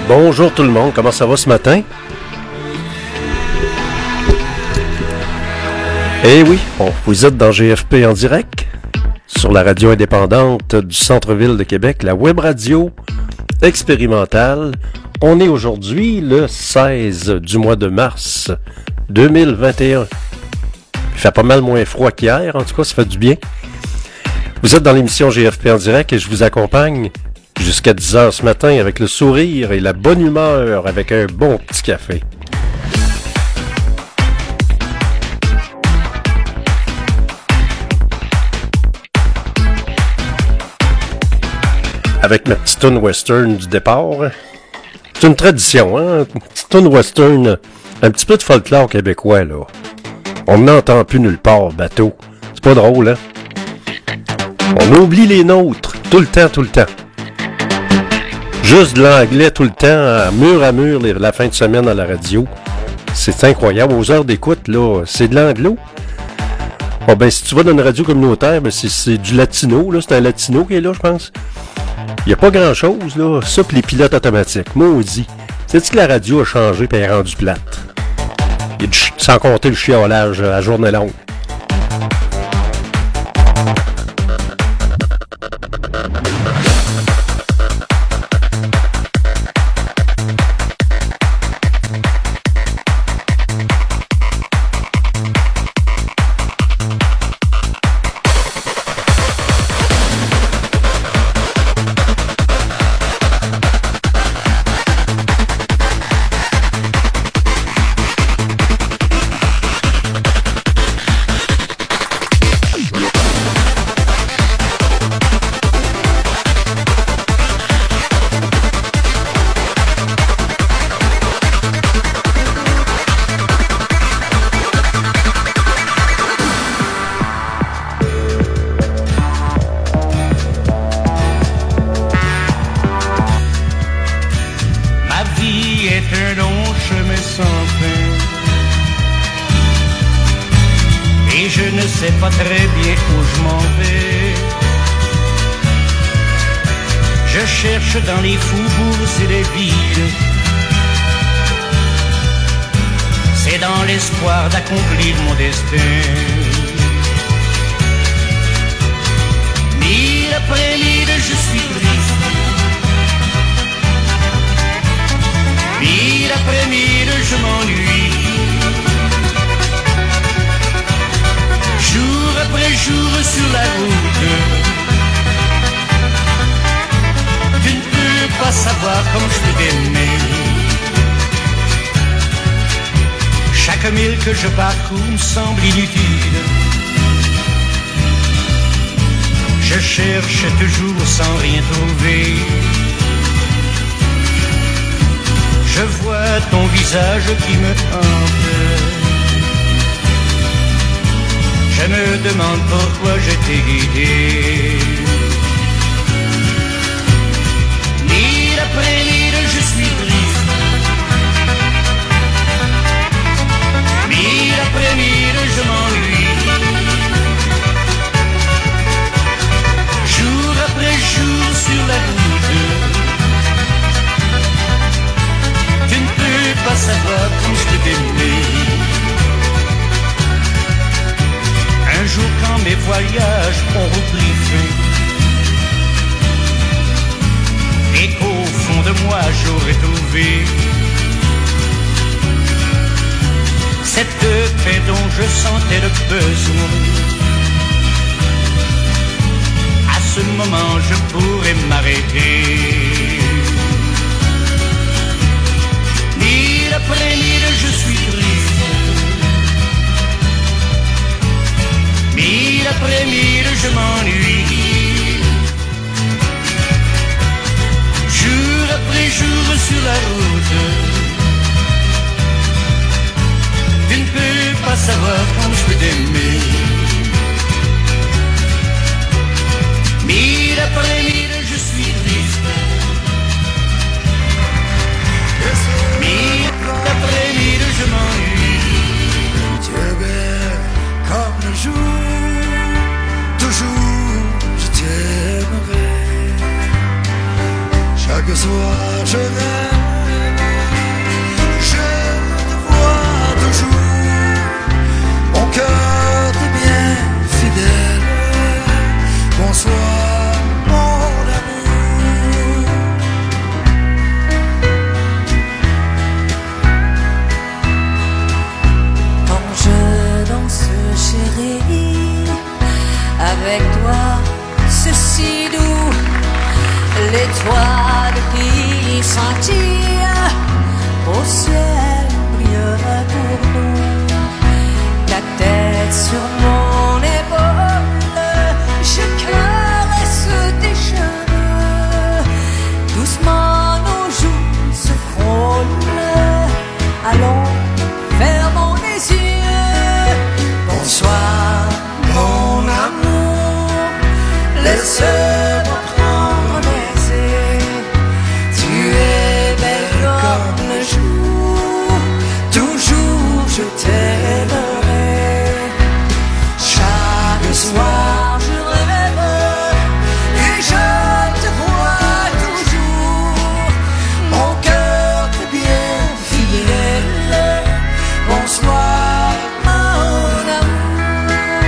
Bonjour tout le monde, comment ça va ce matin? Eh oui, vous êtes dans GFP en direct, sur la radio indépendante du centre-ville de Québec, la web radio expérimentale. On est aujourd'hui le 16 du mois de mars 2021. Il fait pas mal moins froid qu'hier, en tout cas, ça fait du bien. Vous êtes dans l'émission GFP en direct et je vous accompagne jusqu'à 10h ce matin avec le sourire et la bonne humeur, avec un bon petit café. Avec ma petite toune western du départ. C'est une tradition, hein? Une petite toune western, un petit peu de folklore québécois, là. On n'entend plus nulle part, bateau. C'est pas drôle, hein? On oublie les nôtres, tout le temps. Juste de l'anglais tout le temps, à mur, la fin de semaine à la radio. C'est incroyable. Aux heures d'écoute, là, c'est de l'anglo. Bon, ben, si tu vas dans une radio communautaire, ben, c'est du latino, là. C'est un latino qui est là, je pense. Il n'y a pas grand-chose, là. Ça, pis les pilotes automatiques. Maudit. Sais-tu que la radio a changé et elle est rendue plate? Sans compter le chiolage à journée longue. Dans les faubourgs et les villes, c'est dans l'espoir d'accomplir mon destin. Mille après mille, je suis triste. Mille après mille, je m'ennuie. Jour après jour sur la route, pas savoir comme je peux t'aimer. Chaque mille que je parcours me semble inutile. Je cherche toujours sans rien trouver. Je vois ton visage qui me hante. Je me demande pourquoi je t'ai guidé. Après mille, je suis triste. Mille après mille, je m'ennuie. Jour après jour sur la route, tu ne peux pas savoir comme je peux t'aimer. Un jour quand mes voyages ont repris fin, et qu'au fond de moi j'aurais trouvé cette paix dont je sentais le besoin, à ce moment je pourrais m'arrêter. Mille après mille, je suis triste. Mille après mille, je m'ennuie. Jour après jour sur la route, tu ne peux pas savoir comme je peux t'aimer. Mille après mille, je suis triste. Mille après mille, je m'ennuie. Tu es belle comme le jour, toujours je t'aimerai. Chaque soir je rêve l'étoile qui scintille au ciel brille pour nous. Ta tête sur mon épaule, je caresse tes cheveux. Doucement nos joues se frôlent. Allons, fermons les yeux. Bonsoir, mon amour. Laisse-moi prendre un baiser. Tu es belle comme le jour. Toujours je t'aimerai. Chaque soir je rêve et je te vois toujours. Mon cœur t'est bien fidèle. Bonsoir mon amour.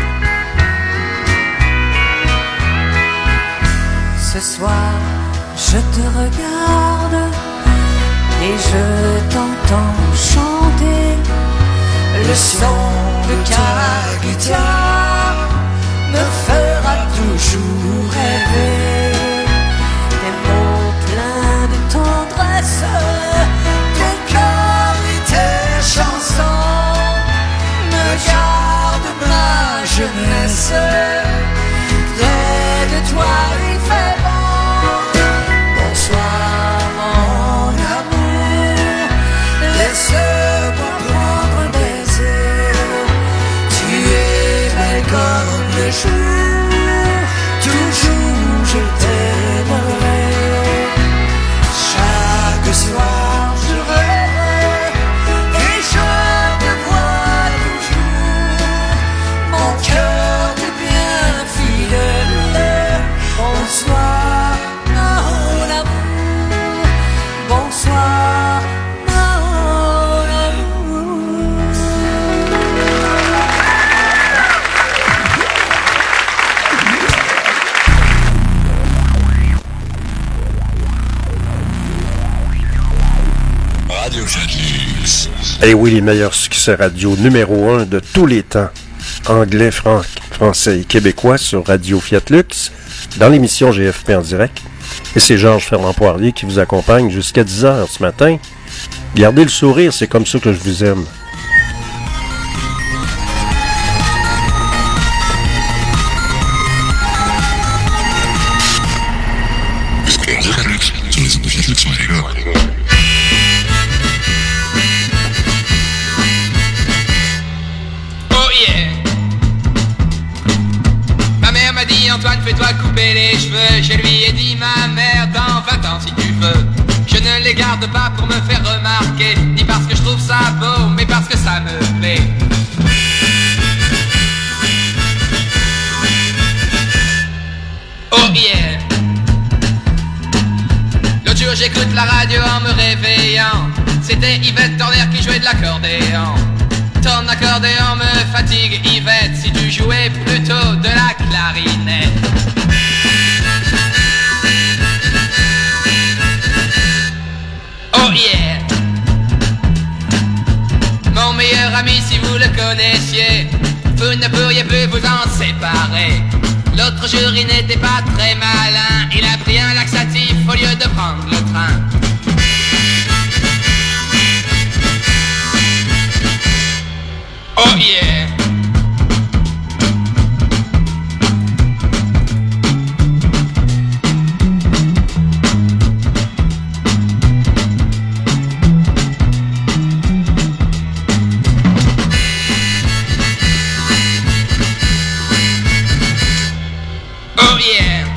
Ce soir je te regarde et je t'entends chanter. Le son de ta guitare me fera toujours rêver. Tes mots pleins de tendresse, ton cœur et tes chansons me gardent ma jeunesse. Près de toi il fait bon. Bonsoir mon amour. Laisse-moi prendre un baiser. Tu es belle comme le jour. Toujours je t'aimerai. Chaque soir je rêve et je te vois toujours. Mon cœur est bien fidèle. Bonsoir mon amour. Bonsoir mon amour. Radio Fiatlux. Eh oui, les meilleurs succès radio numéro 1 de tous les temps. Anglais, français et québécois sur Radio Fiatlux, dans l'émission GFP en direct. Et c'est Georges Fernand Poirier qui vous accompagne jusqu'à 10h ce matin. Gardez le sourire, c'est comme ça que je vous aime. Sur les ondes de Fiatlux, les gars. Oh yeah. Ma mère m'a dit Antoine fais-toi couper les cheveux. Je lui ai dit ma mère dans 20 ans si tu veux. Je ne les garde pas pour me faire remarquer, ni parce que je trouve ça beau, mais parce que ça me plaît. Oh yeah. L'autre jour j'écoute la radio en me réveillant. C'était Yvette Torner qui jouait de l'accordéon. Ton accordéon me fatigue Yvette, si tu jouais plutôt de la clarinette. Oh yeah. Mon meilleur ami si vous le connaissiez, vous ne pourriez plus vous en séparer. L'autre jour il n'était pas très malin, il a pris un laxatif au lieu de prendre le train. Oh yeah. Oh yeah.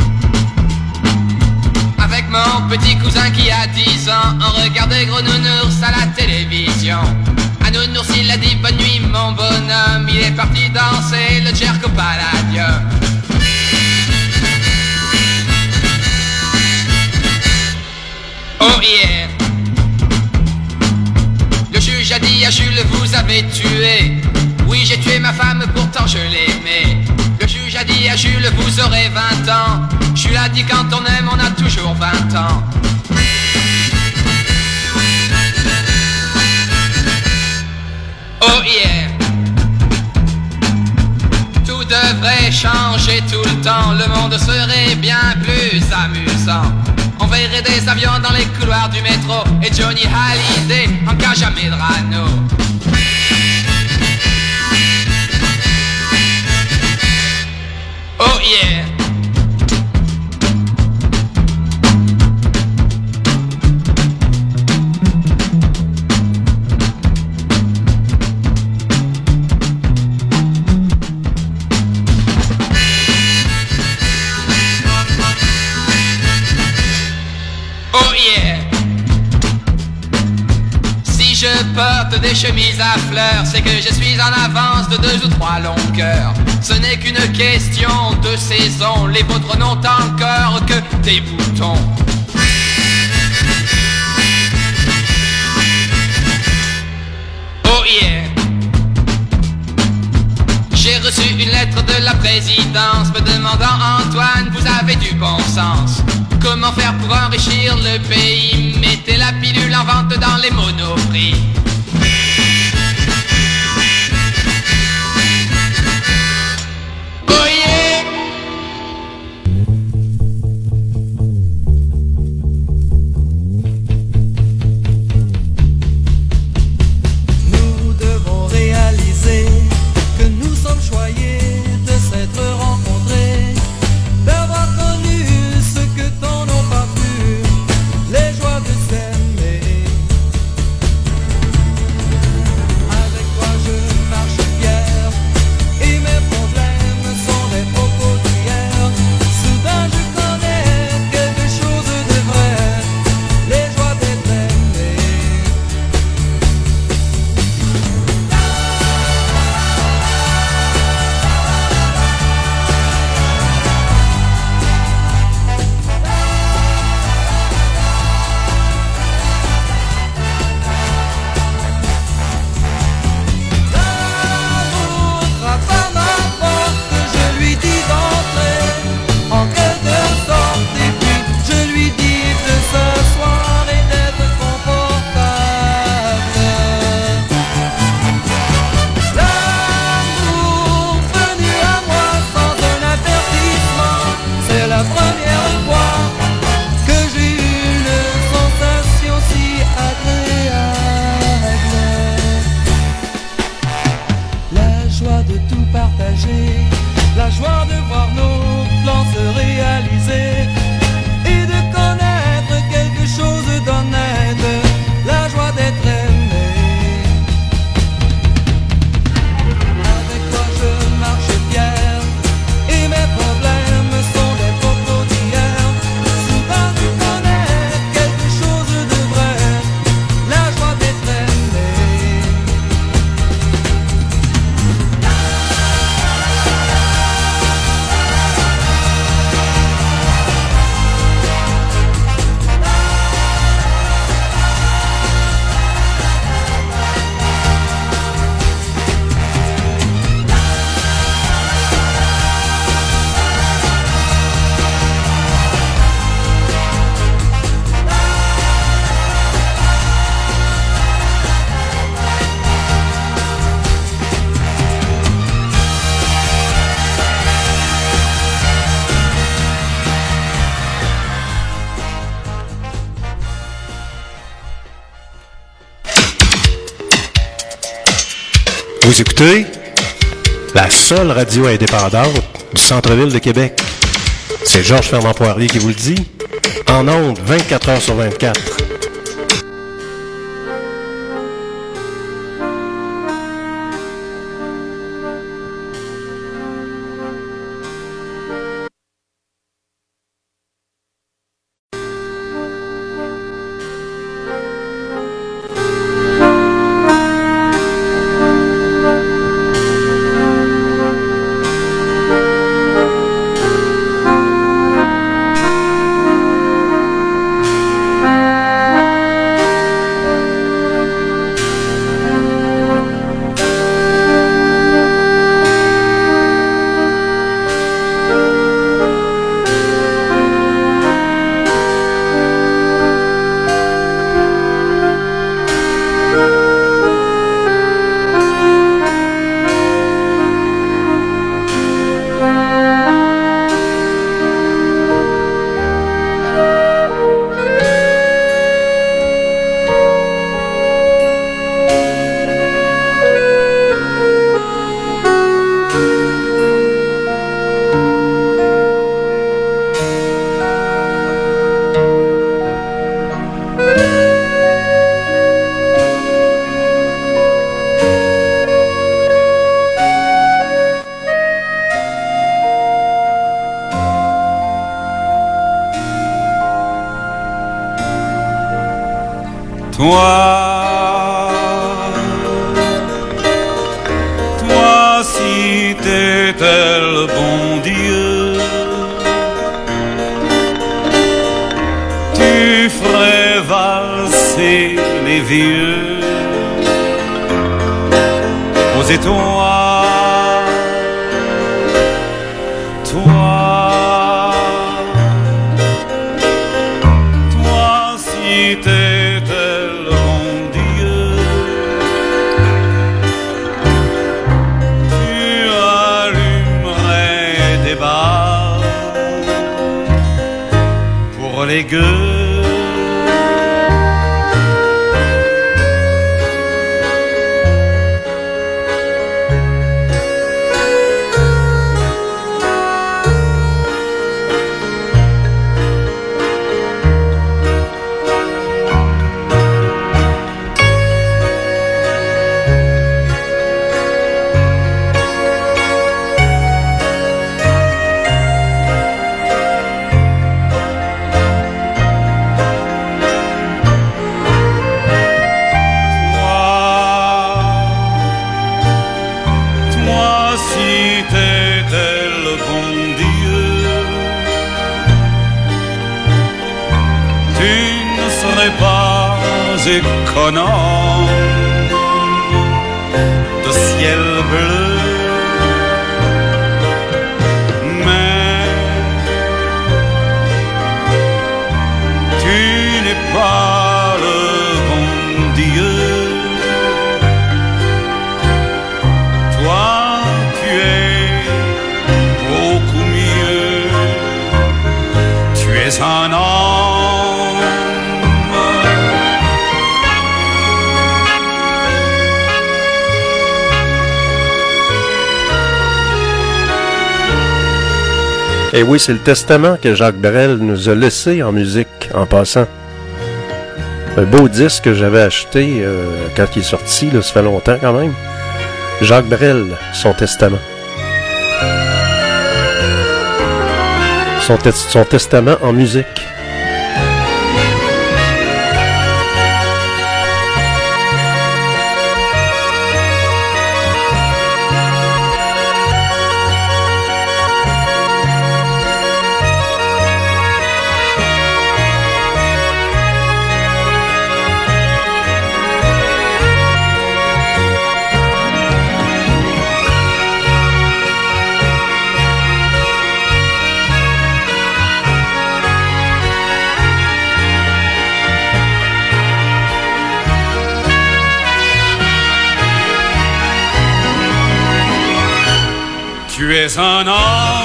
Avec mon petit cousin qui a 10 ans, on regardait Gros Nounours à la télévision. À Nounours il a dit bonne nuit mon bonhomme, il est parti danser le Jerko Palladium. Oh yeah. Le juge a dit à Jules vous avez tué. Oui j'ai tué ma femme pourtant je l'aimais. Le juge a dit à Jules vous aurez 20 ans. Jules a dit quand on aime on a toujours 20 ans. Oh yeah. Tout devrait changer tout le temps, le monde serait bien plus amusant. sang. On verrait des avions dans les couloirs du métro et Johnny Hallyday en cas jamais de rano. Oh yeah. Oh yeah. Si je porte des chemises à fleurs, c'est que je suis en avance de 2 ou 3 longueurs. Ce n'est qu'une question de saison, les vôtres n'ont encore que des boutons. Oh yeah. J'ai reçu une lettre de la présidence me demandant: Antoine, vous avez du bon sens. Comment faire pour enrichir le pays? Mettez la pilule en vente dans les monoprix. Oh yeah. Nous devons réaliser que nous sommes choyés de s'être rencontrés, d'avoir connu ce que tant n'ont pas pu, les joies de s'aimer. Avec toi je marche fier et mes problèmes sont des propos d'hier. Soudain je connais quelque chose de vrai, les joies d'être aimé. L'amour frappe à ma porte, je lui dis d'entrer en quelque sorte, et puis je lui dis de s'asseoir et d'être confortable. L'amour venu à moi sans un avertissement, c'est la première fois que j'ai eu une sensation si agréable. La joie de tout partager, la joie de voir nos plans se réaliser et de connaître quelque chose d'honnête, la joie d'être aimé. Avec toi je marche fier et mes problèmes sont des propos d'hier. Soudain je connais quelque chose de vrai, la joie d'être aimé. Vous écoutez la seule radio indépendante du centre-ville de Québec. C'est Georges Fernand Poirier qui vous le dit. En ondes, 24 heures sur 24. Toi si t'étais le bon Dieu, tu ferais valser les vieux aux étoiles. Toi si t'étais le bon Dieu, tu allumerais des balles pour les gueux. Économe de ciel bleu, mais tu n'es pas le bon Dieu. Toi, tu es beaucoup mieux. Tu es un homme. Et oui, c'est le testament que Jacques Brel nous a laissé en musique, en passant. Un beau disque que j'avais acheté quand il est sorti, là, ça fait longtemps quand même. Jacques Brel, son testament. Son testament en musique. Tu es un homme.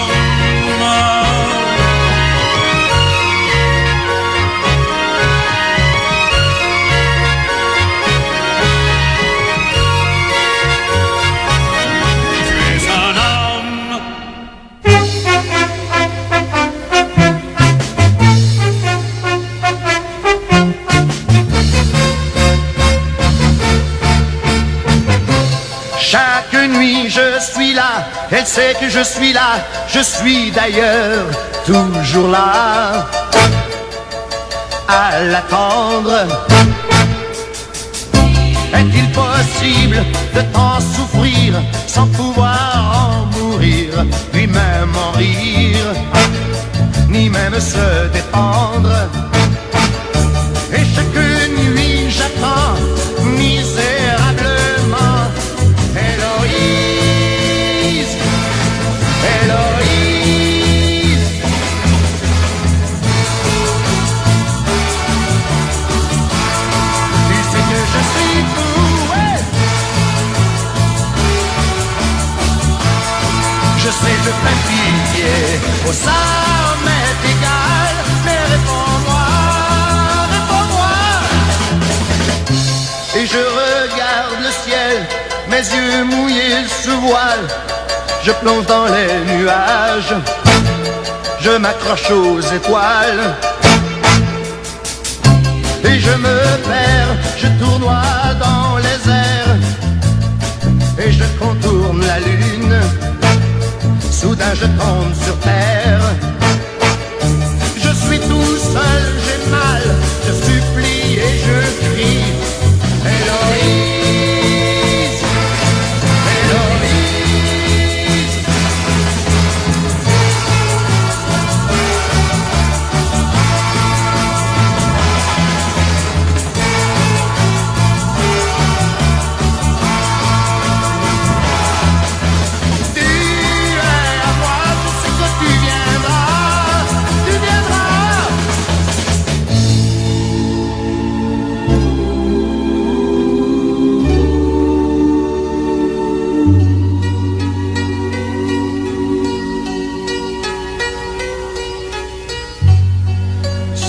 Chaque nuit je suis là, elle sait que je suis là, je suis d'ailleurs toujours là à l'attendre. Est-il possible de tant souffrir sans pouvoir en mourir, lui-même en rire, ni même se défendre? Et chaque nuit j'attends misérablement. Héloïse, Héloïse. Tu sais que je suis fou, ouais. Je sais, je fais pitié, oh ça m'est égal, mais réponds-moi, réponds-moi. Et je regarde le ciel, mes yeux mouillés sous voile, je plonge dans les nuages, je m'accroche aux étoiles. Et je me perds, je tournoie dans les airs, et je contourne la lune, soudain je tombe sur terre. Je suis tout seul, j'ai mal, je supplie et je crie.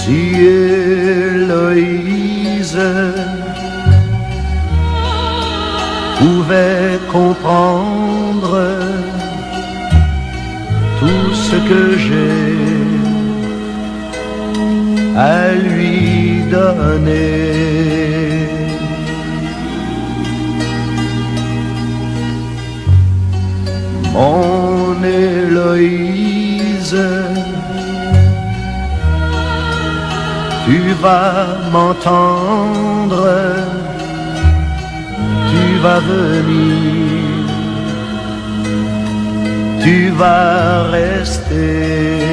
Si Héloïse pouvait comprendre tout ce que j'ai à lui donner. Mon Héloïse, tu vas m'entendre, tu vas venir, tu vas rester.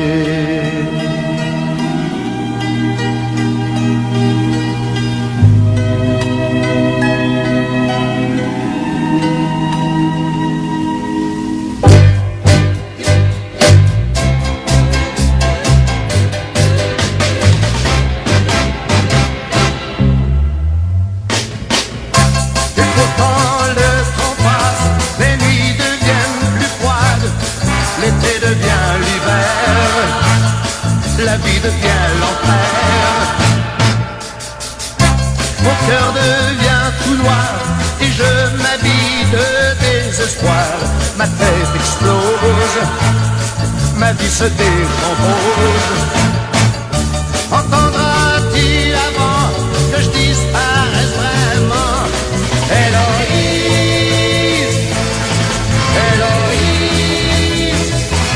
La vie devient l'enfer. Mon cœur devient tout noir et je m'habille de désespoir. Ma tête explose, ma vie se décompose. Entendra-t-il avant que je disparaisse vraiment? Héloïse, Héloïse.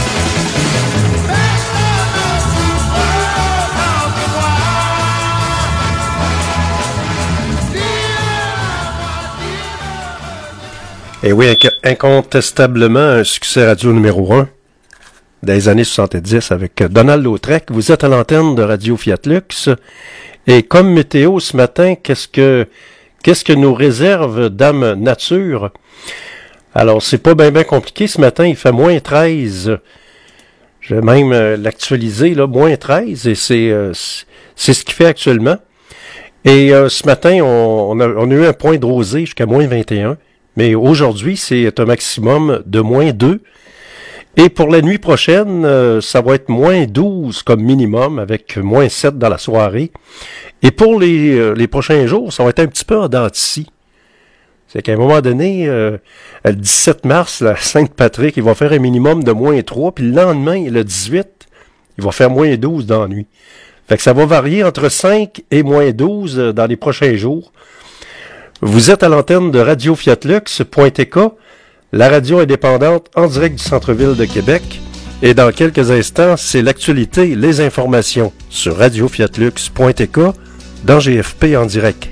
Et oui, incontestablement, un succès radio numéro 1 des années 70 avec Donald Lautrec. Vous êtes à l'antenne de Radio Fiat Lux. Et comme météo ce matin, qu'est-ce que nous réserve Dame Nature? Alors, c'est pas bien compliqué. Ce matin, il fait moins 13. Je vais même l'actualiser, là, moins 13. Et c'est ce qu'il fait actuellement. Et ce matin, on a eu un point de rosée jusqu'à moins 21. Mais aujourd'hui, c'est un maximum de moins 2. Et pour la nuit prochaine, ça va être moins 12 comme minimum, avec moins 7 dans la soirée. Et pour les prochains jours, ça va être un petit peu en dents de scie. C'est qu'à un moment donné, le 17 mars, la Sainte-Patrick, il va faire un minimum de moins 3. Puis le lendemain, le 18, il va faire moins 12 dans la nuit. Fait que ça va varier entre 5 et moins 12 dans les prochains jours. Vous êtes à l'antenne de Radio Fiat Lux.tk, la radio indépendante en direct du centre-ville de Québec. Et dans quelques instants, c'est l'actualité, les informations sur radiofiatlux.tk dans GFP en direct.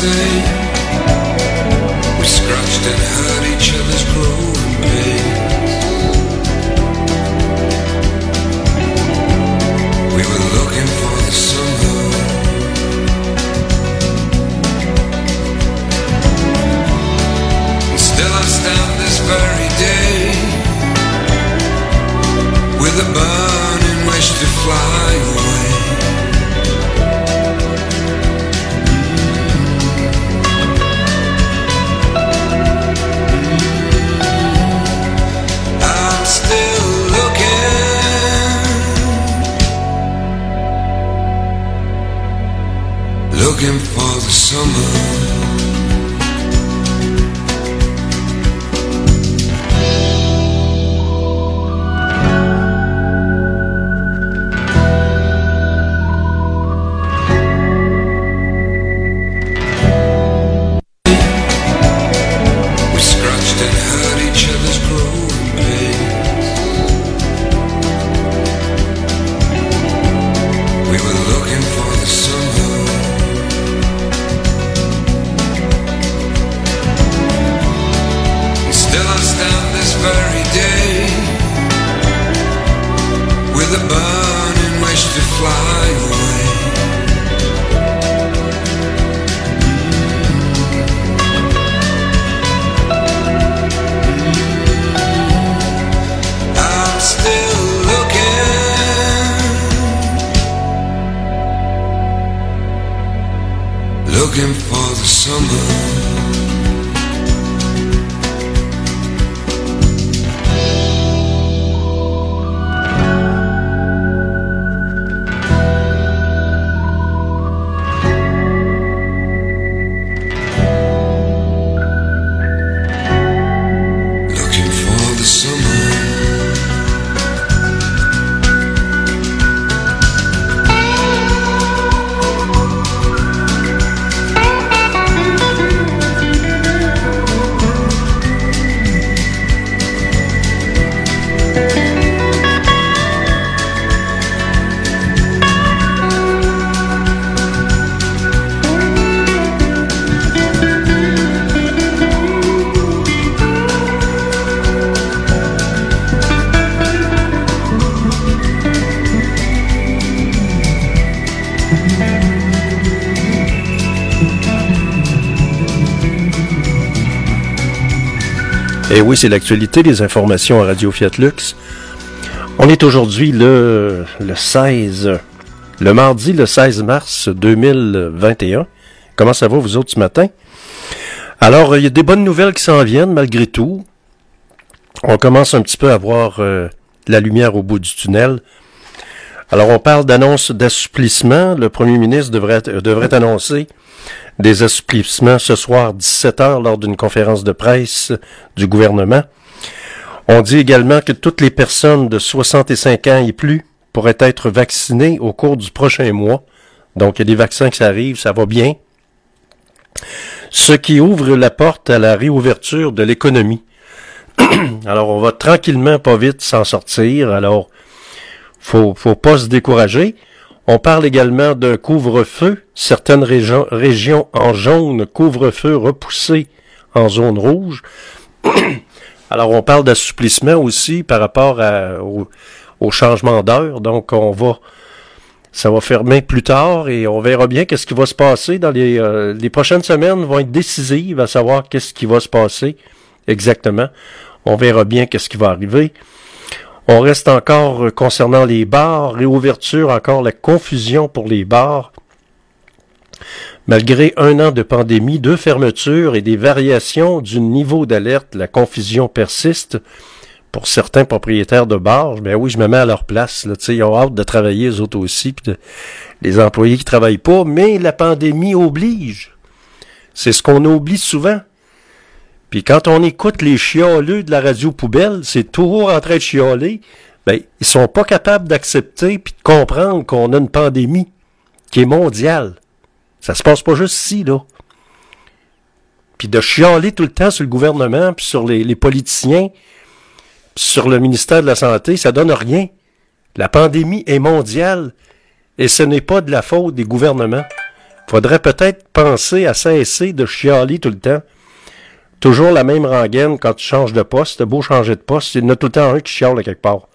same. We scratched and hurt each other's growing pains. We were looking for the summer. And still I stand this very day with a burning wish to fly away. I'm still looking for the summer. Looking for the summer. Et oui, c'est l'actualité des informations à Radio Fiat Lux. On est aujourd'hui le mardi 16 mars 2021. Comment ça va vous autres ce matin? Alors, il y a des bonnes nouvelles qui s'en viennent malgré tout. On commence un petit peu à voir la lumière au bout du tunnel. Alors, on parle d'annonce d'assouplissement. Le premier ministre devrait annoncer des assouplissements ce soir 17h lors d'une conférence de presse du gouvernement. On dit également que toutes les personnes de 65 ans et plus pourraient être vaccinées au cours du prochain mois. Donc, il y a des vaccins qui arrivent, ça va bien. Ce qui ouvre la porte à la réouverture de l'économie. Alors, on va tranquillement, pas vite, s'en sortir. Alors, faut pas se décourager. On parle également d'un couvre-feu. Certaines régions en jaune, couvre-feu repoussé en zone rouge. Alors, on parle d'assouplissement aussi par rapport au changement d'heure. Donc, ça va fermer plus tard et on verra bien qu'est-ce qui va se passer dans les prochaines semaines vont être décisives à savoir qu'est-ce qui va se passer exactement. On verra bien qu'est-ce qui va arriver. On reste encore concernant les bars, réouverture, encore la confusion pour les bars. Malgré 1 an de pandémie, 2 fermetures et des variations du niveau d'alerte, la confusion persiste pour certains propriétaires de bars. Ben oui, je me mets à leur place. Là, ils ont hâte de travailler, eux autres aussi, puis les employés qui travaillent pas, mais la pandémie oblige. C'est ce qu'on oublie souvent. Puis quand on écoute les chialeux de la radio poubelle, c'est toujours en train de chialer, ben ils sont pas capables d'accepter puis de comprendre qu'on a une pandémie qui est mondiale. Ça se passe pas juste ici, là. Puis de chialer tout le temps sur le gouvernement, puis sur les politiciens, puis sur le ministère de la Santé, ça donne rien. La pandémie est mondiale et ce n'est pas de la faute des gouvernements. Faudrait peut-être penser à cesser de chialer tout le temps. Toujours la même rengaine quand tu changes de poste. T'as beau changer de poste, il y en a tout le temps un qui chiale à quelque part.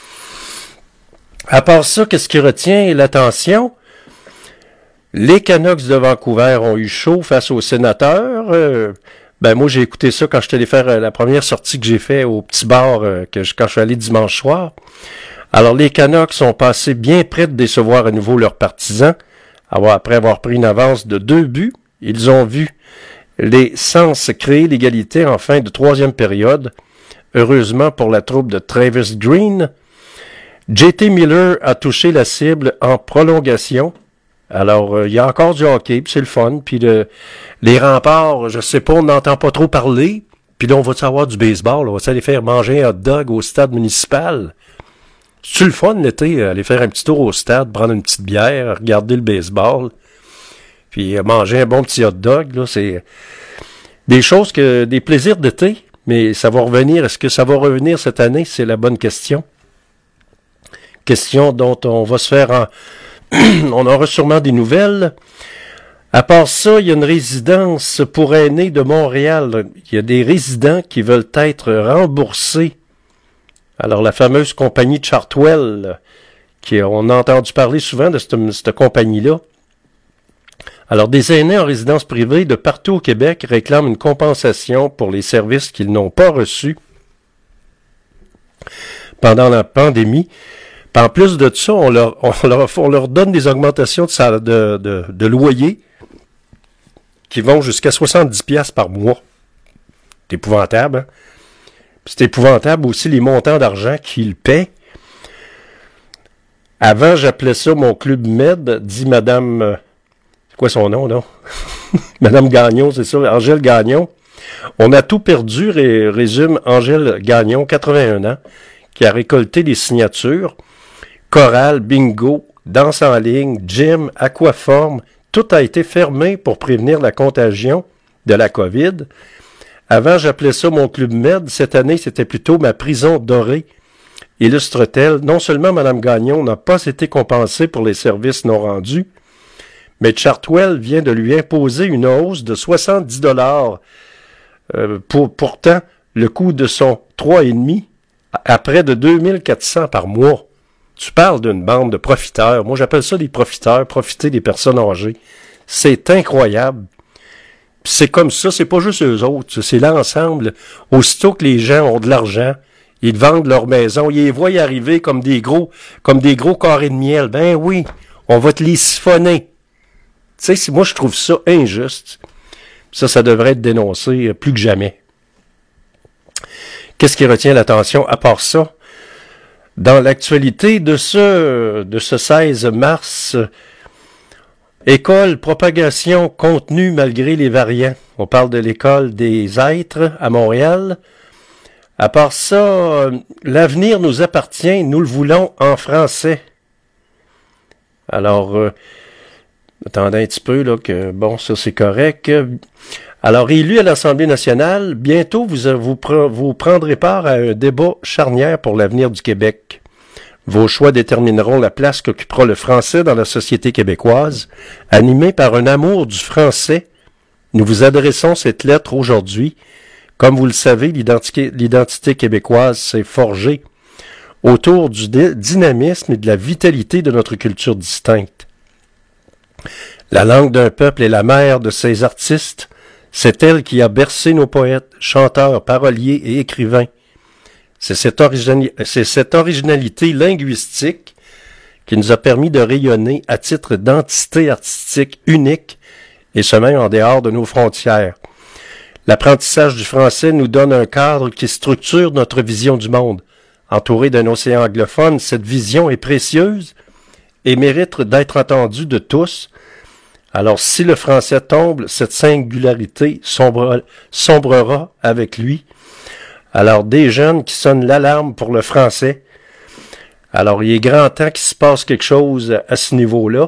À part ça, qu'est-ce qui retient l'attention? Les Canucks de Vancouver ont eu chaud face aux Sénateurs. Moi, j'ai écouté ça quand je suis allé faire la première sortie que j'ai fait au petit bar quand je suis allé dimanche soir. Alors, les Canucks sont passés bien près de décevoir à nouveau leurs partisans. Après avoir pris une avance de 2 buts, ils ont vu les Sens créer l'égalité en fin de 3e période. Heureusement pour la troupe de Travis Green, J.T. Miller a touché la cible en prolongation. Alors, il y a encore du hockey, puis c'est le fun. Puis les remparts, je sais pas, on n'entend pas trop parler. Puis là, on va savoir du baseball. On va aller faire manger un hot dog au stade municipal. C'est-tu le fun l'été, aller faire un petit tour au stade, prendre une petite bière, regarder le baseball, puis manger un bon petit hot dog, là, c'est des plaisirs d'été, mais ça va revenir. Est-ce que ça va revenir cette année? C'est la bonne question. Question dont on va se faire on aura sûrement des nouvelles. À part ça, il y a une résidence pour aînés de Montréal. Il y a des résidents qui veulent être remboursés. Alors, la fameuse compagnie de Chartwell, on a entendu parler souvent de cette compagnie-là. Alors, des aînés en résidence privée de partout au Québec réclament une compensation pour les services qu'ils n'ont pas reçus pendant la pandémie. Puis en plus de ça, on leur donne des augmentations de loyer qui vont jusqu'à 70$ par mois. C'est épouvantable, hein? C'est épouvantable aussi les montants d'argent qu'ils paient. Avant, j'appelais ça mon Club Med, dit Madame... c'est quoi son nom, non? Madame Gagnon, c'est ça, Angèle Gagnon. On a tout perdu, résume Angèle Gagnon, 81 ans, qui a récolté des signatures. Chorale, bingo, danse en ligne, gym, aquaforme, tout a été fermé pour prévenir la contagion de la COVID. Avant, j'appelais ça mon Club Med. Cette année, c'était plutôt ma prison dorée. Illustre-t-elle, non seulement Mme Gagnon n'a pas été compensée pour les services non rendus, mais Chartwell vient de lui imposer une hausse de 70$. Pourtant, le coût de son 3,5 à près de 2400 par mois. Tu parles d'une bande de profiteurs. Moi, j'appelle ça des profiteurs, profiter des personnes âgées. C'est incroyable. Puis c'est comme ça, c'est pas juste eux autres, c'est l'ensemble. Aussitôt que les gens ont de l'argent, ils vendent leur maison, ils les voient y arriver comme des gros carrés de miel. Ben oui, on va te les siphonner. Tu sais, moi je trouve ça injuste. Ça devrait être dénoncé plus que jamais. Qu'est-ce qui retient l'attention à part ça? Dans l'actualité de ce 16 mars, école, propagation contenue malgré les variants. On parle de l'école des êtres à Montréal. À part ça, l'avenir nous appartient, nous le voulons en français. Alors, attendez un petit peu, là, que bon, ça c'est correct. Alors, élu à l'Assemblée nationale, bientôt vous prendrez part à un débat charnière pour l'avenir du Québec. Vos choix détermineront la place qu'occupera le français dans la société québécoise. Animé par un amour du français, nous vous adressons cette lettre aujourd'hui. Comme vous le savez, l'identité québécoise s'est forgée autour du dynamisme et de la vitalité de notre culture distincte. La langue d'un peuple est la mère de ses artistes. C'est elle qui a bercé nos poètes, chanteurs, paroliers et écrivains. C'est cette originalité linguistique qui nous a permis de rayonner à titre d'entité artistique unique, et ce même en dehors de nos frontières. L'apprentissage du français nous donne un cadre qui structure notre vision du monde. Entouré d'un océan anglophone, cette vision est précieuse et mérite d'être entendue de tous. Alors, si le français tombe, cette singularité sombrera avec lui. Alors, des jeunes qui sonnent l'alarme pour le français. Alors, il est grand temps qu'il se passe quelque chose à ce niveau-là.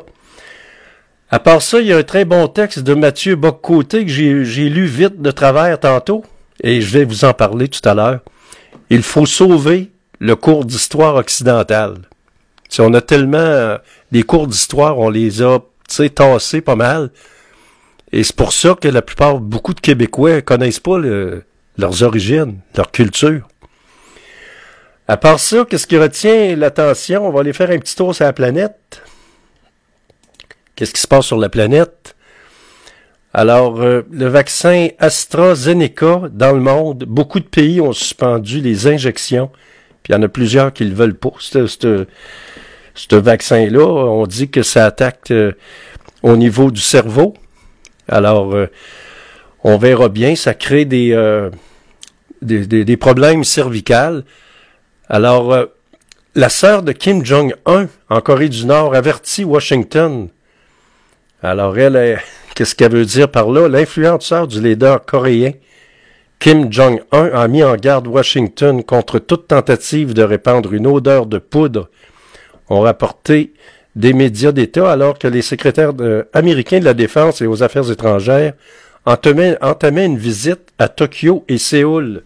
À part ça, il y a un très bon texte de Mathieu Boccoté que j'ai lu vite de travers tantôt, et je vais vous en parler tout à l'heure. Il faut sauver le cours d'histoire occidentale. Si on a tellement... les cours d'histoire, on les a tassé pas mal. Et c'est pour ça que beaucoup de Québécois connaissent pas leurs origines, leur culture. À part ça, qu'est-ce qui retient l'attention? On va aller faire un petit tour sur la planète. Qu'est-ce qui se passe sur la planète? Alors, le vaccin AstraZeneca, dans le monde, beaucoup de pays ont suspendu les injections. Puis il y en a plusieurs qui ne le veulent pas. Ce vaccin-là, on dit que ça attaque au niveau du cerveau. Alors, on verra bien, ça crée des problèmes cervicales. Alors, la sœur de Kim Jong-un, en Corée du Nord, avertit Washington. Alors, qu'est-ce qu'elle veut dire par là? L'influenceur du leader coréen, Kim Jong-un, a mis en garde Washington contre toute tentative de répandre une odeur de poudre, ont rapporté des médias d'État, alors que les secrétaires américains de la Défense et aux Affaires étrangères entamaient une visite à Tokyo et Séoul.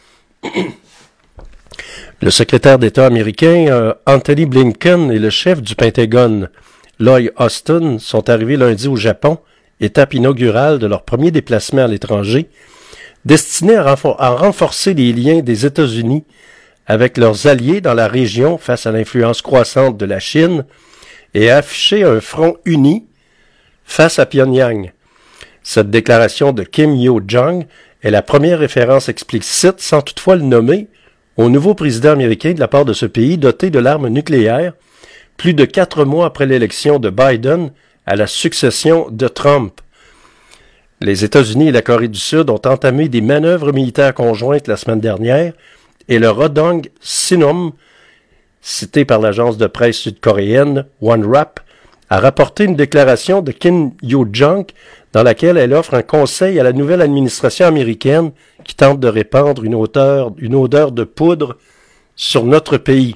Le secrétaire d'État américain, Anthony Blinken, et le chef du Pentagone, Lloyd Austin, sont arrivés lundi au Japon, étape inaugurale de leur premier déplacement à l'étranger, destiné à renforcer les liens des États-Unis avec leurs alliés dans la région face à l'influence croissante de la Chine et à afficher un front uni face à Pyongyang. Cette déclaration de Kim Yo-jong est la première référence explicite, sans toutefois le nommer, au nouveau président américain de la part de ce pays doté de l'arme nucléaire, plus de 4 mois après l'élection de Biden à la succession de Trump. Les États-Unis et la Corée du Sud ont entamé des manœuvres militaires conjointes la semaine dernière et le Rodong Sinum, cité par l'agence de presse sud-coréenne Wonrap, a rapporté une déclaration de Kim Yo-jong dans laquelle elle offre un conseil à la nouvelle administration américaine qui tente de répandre une odeur de poudre sur notre pays.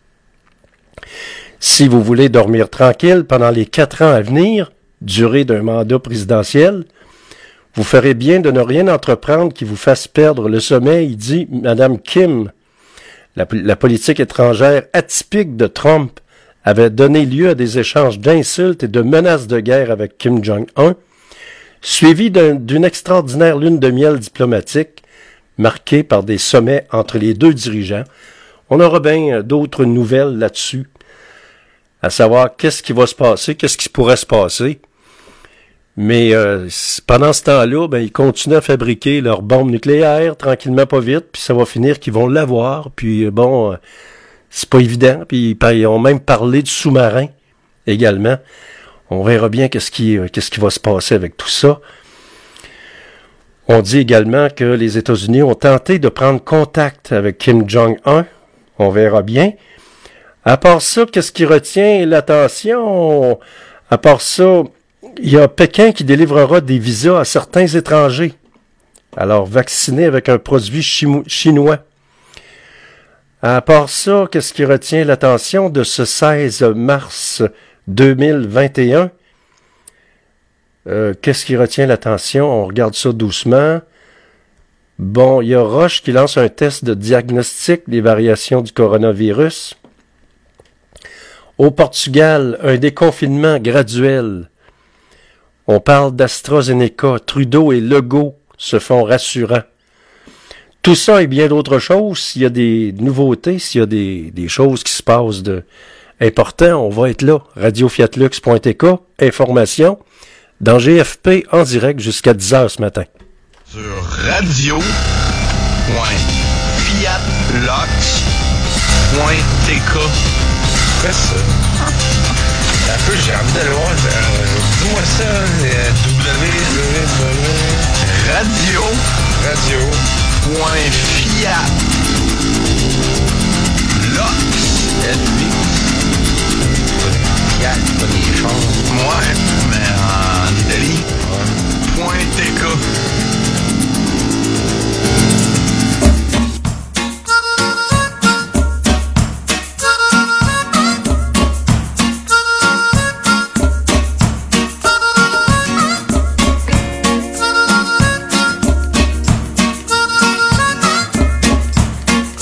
Si vous voulez dormir tranquille pendant les 4 ans à venir, durée d'un mandat présidentiel, vous ferez bien de ne rien entreprendre qui vous fasse perdre le sommeil, dit Mme Kim. La politique étrangère atypique de Trump avait donné lieu à des échanges d'insultes et de menaces de guerre avec Kim Jong-un, suivi d'une extraordinaire lune de miel diplomatique marquée par des sommets entre les deux dirigeants. On aura bien d'autres nouvelles là-dessus, à savoir qu'est-ce qui va se passer, qu'est-ce qui pourrait se passer. Mais pendant ce temps-là, ils continuent à fabriquer leurs bombes nucléaires, tranquillement pas vite, puis ça va finir qu'ils vont l'avoir, puis c'est pas évident, puis ils ont même parlé de sous-marins également. On verra bien qu'est-ce qui va se passer avec tout ça. On dit également que les États-Unis ont tenté de prendre contact avec Kim Jong-un. On verra bien. À part ça, qu'est-ce qui retient l'attention? À part ça, il y a Pékin qui délivrera des visas à certains étrangers. Alors, vaccinés avec un produit chinois. À part ça, qu'est-ce qui retient l'attention de ce 16 mars 2021? Qu'est-ce qui retient l'attention? On regarde ça doucement. Bon, il y a Roche qui lance un test de diagnostic des variations du coronavirus. Au Portugal, un déconfinement graduel. On parle d'AstraZeneca. Trudeau et Legault se font rassurants. Tout ça et bien d'autres choses. S'il y a des nouveautés, s'il y a des choses qui se passent important, on va être là. radiofiatlux.tk, information, dans GFP en direct jusqu'à 10h ce matin. Sur radio.fiatlux.tk. Qu'est-ce que c'est? Un peu, j'ai envie d'aller voir. Dis-moi ça, Ouais, mais en Italie. .tk.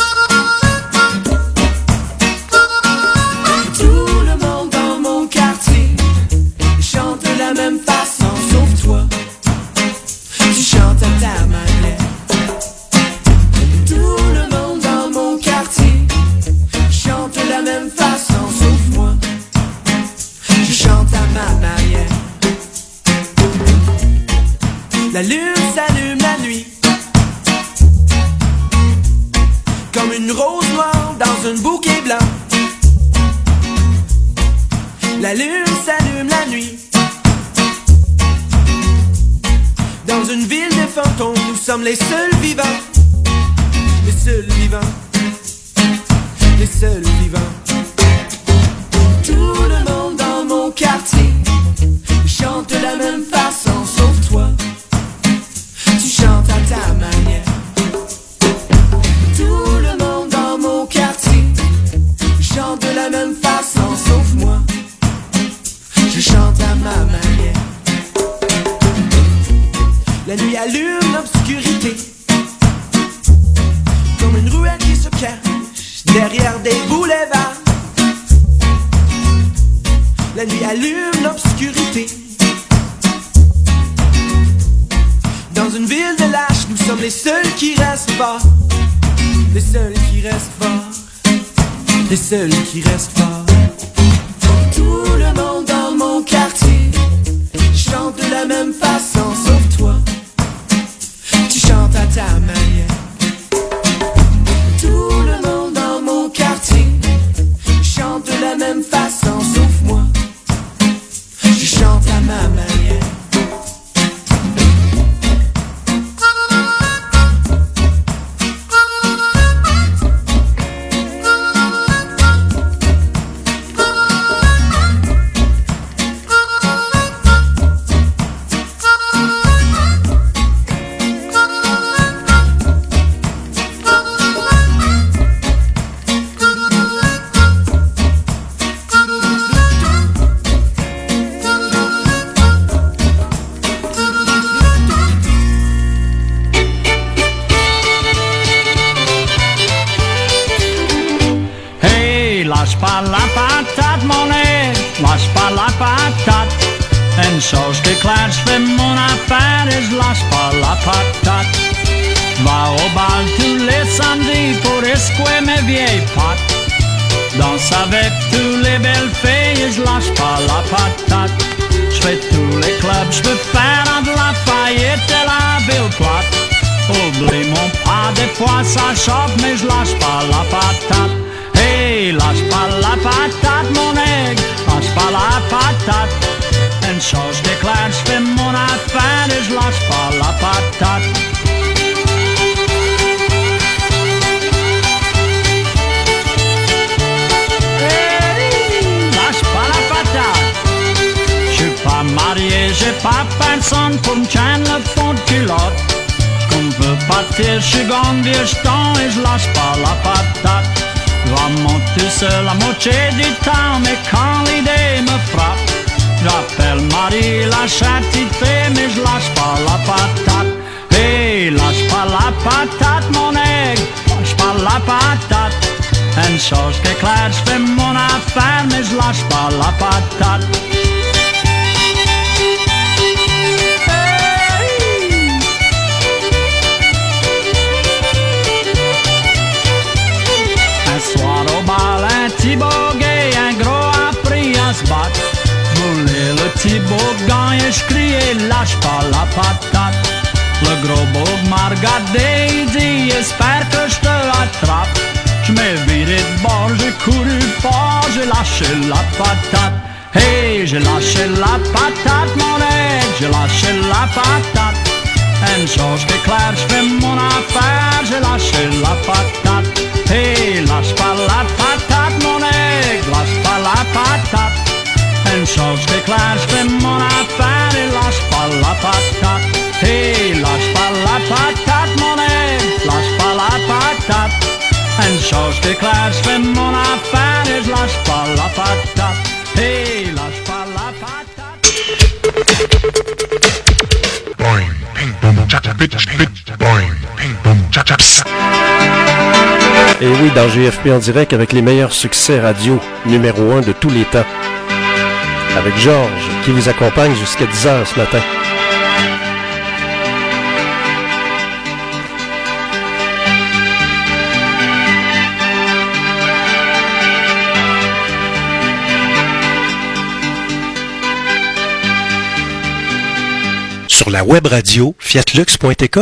Tout le monde dans mon quartier arrière. La lune s'allume la nuit, comme une rose noire dans un bouquet blanc. La lune s'allume la nuit, dans une ville de fantômes. Nous sommes les seuls vivants, les seuls vivants, les seuls vivants. Tout le monde dans mon quartier chante de la même façon, sauf toi. Tu chantes à ta manière. Tout le monde dans mon quartier chante de la même façon, sauf moi. Je chante à ma manière. La nuit allume l'obscurité, comme une ruelle qui se cache derrière des boulevards. La nuit allume l'obscurité, dans une ville de lâches. Nous sommes les seuls qui restent forts, les seuls qui restent forts, les seuls qui restent forts. Tout le monde dans mon quartier chante de la même façon, sauf toi. Tu chantes à ta manière. Tout le monde dans mon quartier chante de la même façon, sauf moi. Je chante à ma manière. Une chose qui claire, je fais mon affaire et je lâche pas la patate. Va au bal tous les samedis pour escouer mes vieilles pattes. Danse avec tous les belles filles et je lâche pas la patate. Je fais tous les clubs, je peux faire de la paillette et la ville plate. Oublie mon pas, des fois ça choque mais je lâche pas la patate. Hey, lâche pas la patate mon aigle, lâche pas la patate. Une chose déclare, je fais mon affaire et je lâche pas la patate. Hey, lâche pas la patate. J'suis pas marié, j'ai pas personne pour me tienne le fond de culotte. J'comme veux partir, j'suis gang vieux jeton et je lâche pas la patate. J'vais monter seul la moitié du temps, mais quand l'idée me frappe, j'appelle Marie la petite fée, mais je lâche pas la patate. Hey, lâche pas la patate mon aigle, lâche pas la patate. Une chose qui est claire, je fais mon affaire, mais je lâche pas la patate. Hey. Un soir au bal, un petit gay, un gros a pris à se battre. Voulais le petit gant et je criais lâche pas la patate. Le gros bog m'a regardé, il dit espère que je te attrape. Je m'ai viré de bord, j'ai couru fort, j'ai lâché la patate. Hey, j'ai lâché la patate mon aigle, j'ai lâché la patate. Une chose qui est claire, je fais mon affaire, j'ai lâché la patate. Hey, lâche pas la patate mon aigle, lâche pas la patate. Une chose qui est claire, je fais mon affaire et lâche pas la patate. Hey, lâche pas la patate mon aigle, lâche pas la patate. Une chose qui est claire, je fais mon affaire et je lâche pas la patate. Hey, lâche pas la patate. Boing, ping, boom, cha-cha, bitch, bitch, boing, ping, boom, cha-cha, pss. Et oui, dans GFP en direct avec les meilleurs succès radio numéro 1 de tous les temps. Avec Georges qui vous accompagne jusqu'à 10h ce matin. sur la web radio fiatlux.tk.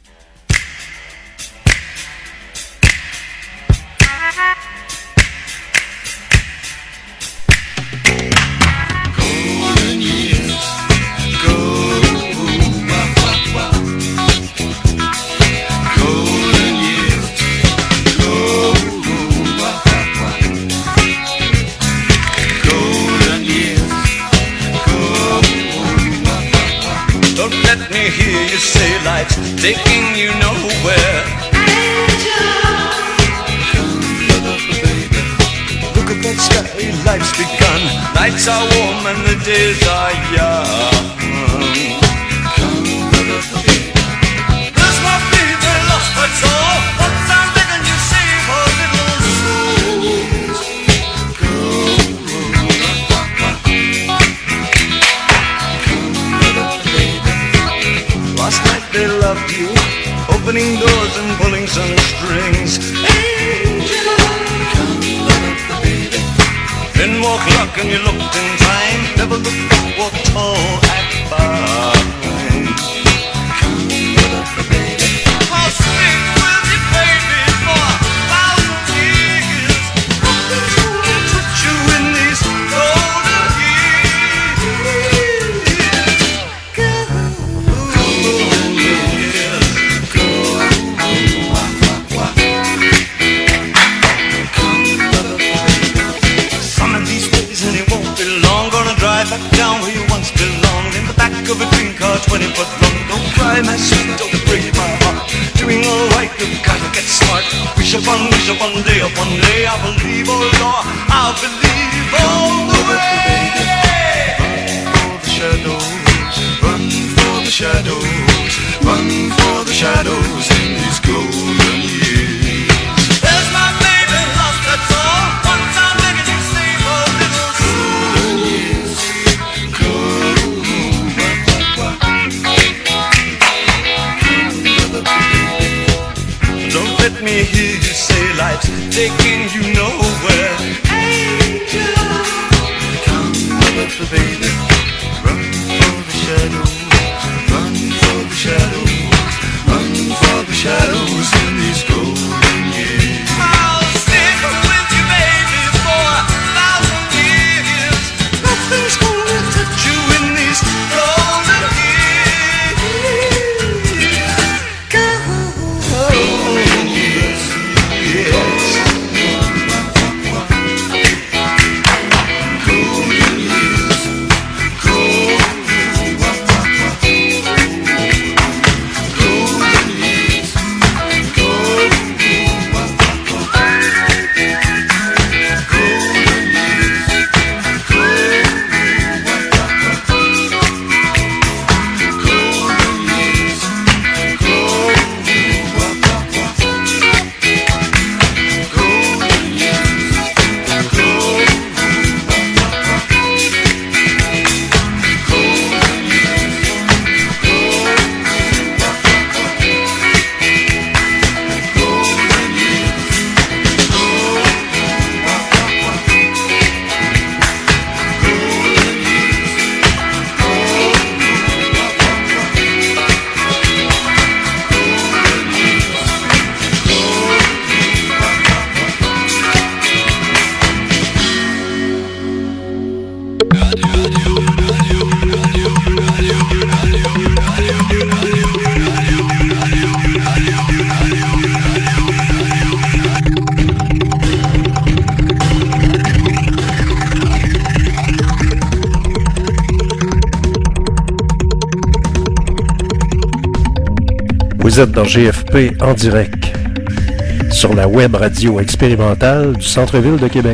Taking you nowhere. Look at that sky, life's begun. Nights are warm and the days are young. There's my baby lost, that's all. Once I'm begging you, save her little souls. Last night they loved you, opening doors and pulling some strings. Angel, come love the baby. Then walk luck and you looked in time. Never looked back, walk tall, act fine. Come love the baby. I'll stick with you, baby, for 1,000 years. Nothing's gonna touch you in these golden years. Back down where you once belonged, in the back of a green car, 20 foot long. Don't cry, my sweet, don't break my heart. Doing all right, you've gotta get smart. Wish upon day, I believe, oh Lord, I'll believe all the way. Run for the shadows, run for the shadows in these golden years. There's my baby lost, that's all. Once I'm begging you, save a little golden years. Don't let me hear you say life's taking you nowhere. Angel, come love the baby. Run for the shadows, run for the shadows, run for the shadows in these golden years. I'll stick with you, baby, for 1,000 years. Nothing's gonna touch you in these golden years. Golden years, yes. Golden years, Vous êtes dans GFP en direct sur la web radio expérimentale du centre-ville de Québec.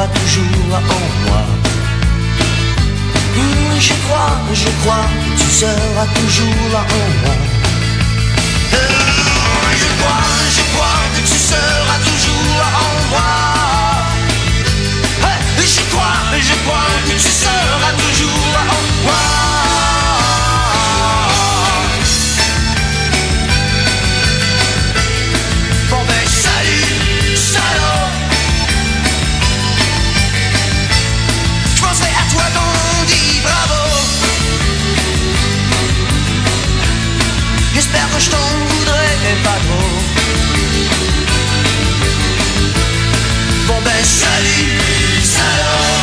crois toujours en moi. Je crois que tu seras toujours là en moi. Je crois que tu seras toujours là en moi. Je crois que tu seras toujours là en moi. Bon ben salut, salaud. Je penserai à toi quand on dit bravo. J'espère que je t'en voudrais pas trop. Bon ben salut, salaud.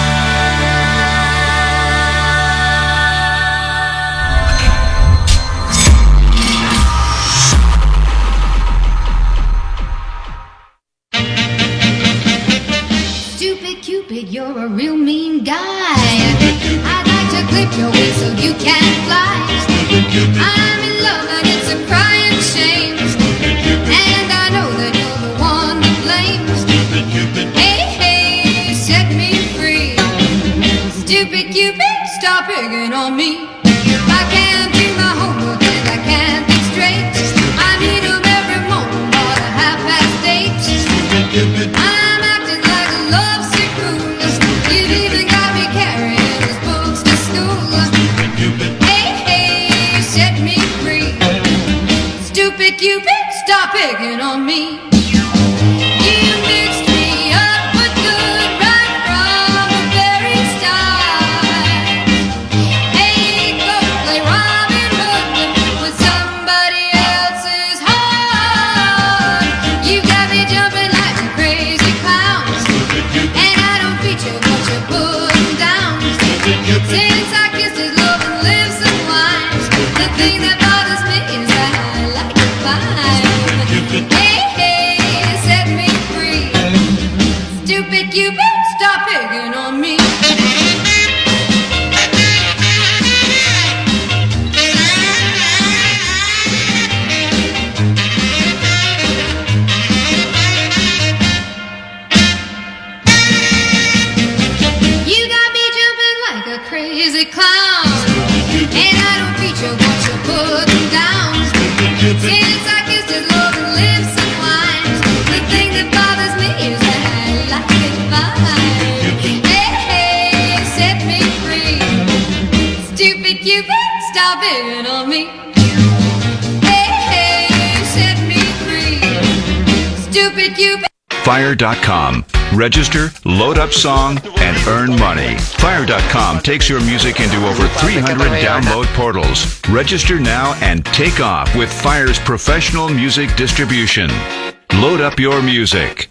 Stupid Cupid, you're a real mean guy. I'd like to clip your wings so you can't fly. I'm in love and it's a crying shame. And I know that you're the one to blame. Hey, hey, set me free. Stupid Cupid, stop picking on me. I can't do my homework and I can't think straight. I need 'em every morning about 8:30. I'm acting like a lovesick fool. You've even got me carrying his books to school. Hey, hey, set me free. Stupid Cupid, stop picking on me. You mixed me up with good right from the very start. Hey, go play Robin Hood with somebody else's heart. You got me jumping like a crazy clown, and I don't feature what you're putting down. Since I kissed his love and live some lines, the thing that bothers me is that I like to find. Hey, hey, set me free. Stupid Cupid, stop picking on me. You got me jumping like a crazy clown, and I don't feature what you're putting down. Since I kissed his love and live some lines, the thing that bothers me is that I like it fine. Hey, hey, set me free. Stupid Cupid, stop picking on me. Hey, hey, set me free. Stupid Cupid. Fire.com. Register, load up song, and earn money. Fire.com takes your music into over 300 download portals. Register now and take off with Fire's professional music distribution. Load up your music.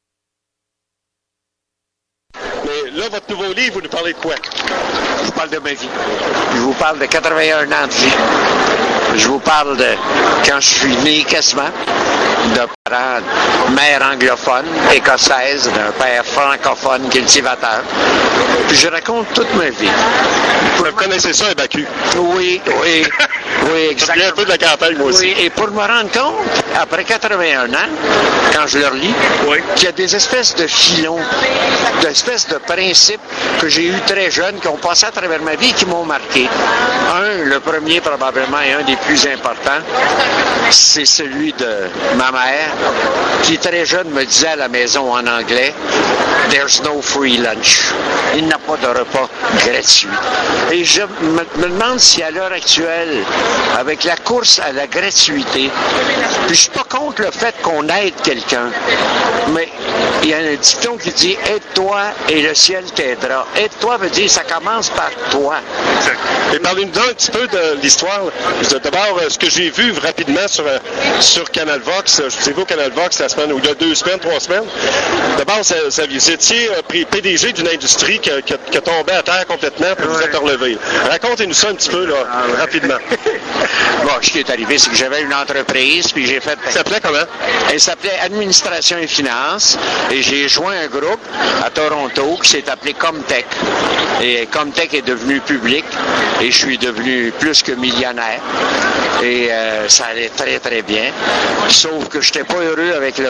Mais là, votre nouveau livre, vous nous parlez de quoi? Je parle de ma vie. Je vous parle de 81 ans de vie. Je vous parle de quand je suis né quasiment, de parents, mère anglophone, écossaise, d'un père francophone, cultivateur. Puis je raconte toute ma vie. Vous connaissez ça, Bacu? Oui, oui, oui, exactement. Je viens un peu de la campagne, moi aussi. Oui, et pour me rendre compte, après 81 ans, quand je le relis, qu'il y a des espèces de filons, d'espèces de principes que j'ai eus très jeune, qui ont passé à travers ma vie et qui m'ont marqué. Le premier probablement et un des plus importants, c'est celui de ma mère, qui très jeune me disait à la maison en anglais, « There's no free lunch ». Il n'y a pas de repas gratuit. Et je me demande si à l'heure actuelle, avec la course à la gratuité, puis je suis pas contre le fait qu'on aide quelqu'un, mais il y a un dicton qui dit « Aide-toi et le ciel t'aidera ». Aide-toi veut dire ça commence par toi. Et parlez-nous un petit peu de l'histoire. D'abord, ce que j'ai vu rapidement sur Canal Vox, je vous ai vu au Canal Vox la semaine, ou il y a 2 semaines, 3 semaines. D'abord, vous étiez PDG d'une industrie qui a tombé à terre complètement, puis vous êtes relevé. Racontez-nous ça un petit peu, là, rapidement. Bon, ce qui est arrivé, c'est que j'avais une entreprise, puis j'ai fait... Ça s'appelait comment? Elle s'appelait Administration et Finances, et j'ai joint un groupe à Toronto qui s'est appelé Comtech. Et Comtech est devenu public, et je suis devenu plus que millionnaire. Et ça allait très, très bien. Sauf que je n'étais pas heureux avec le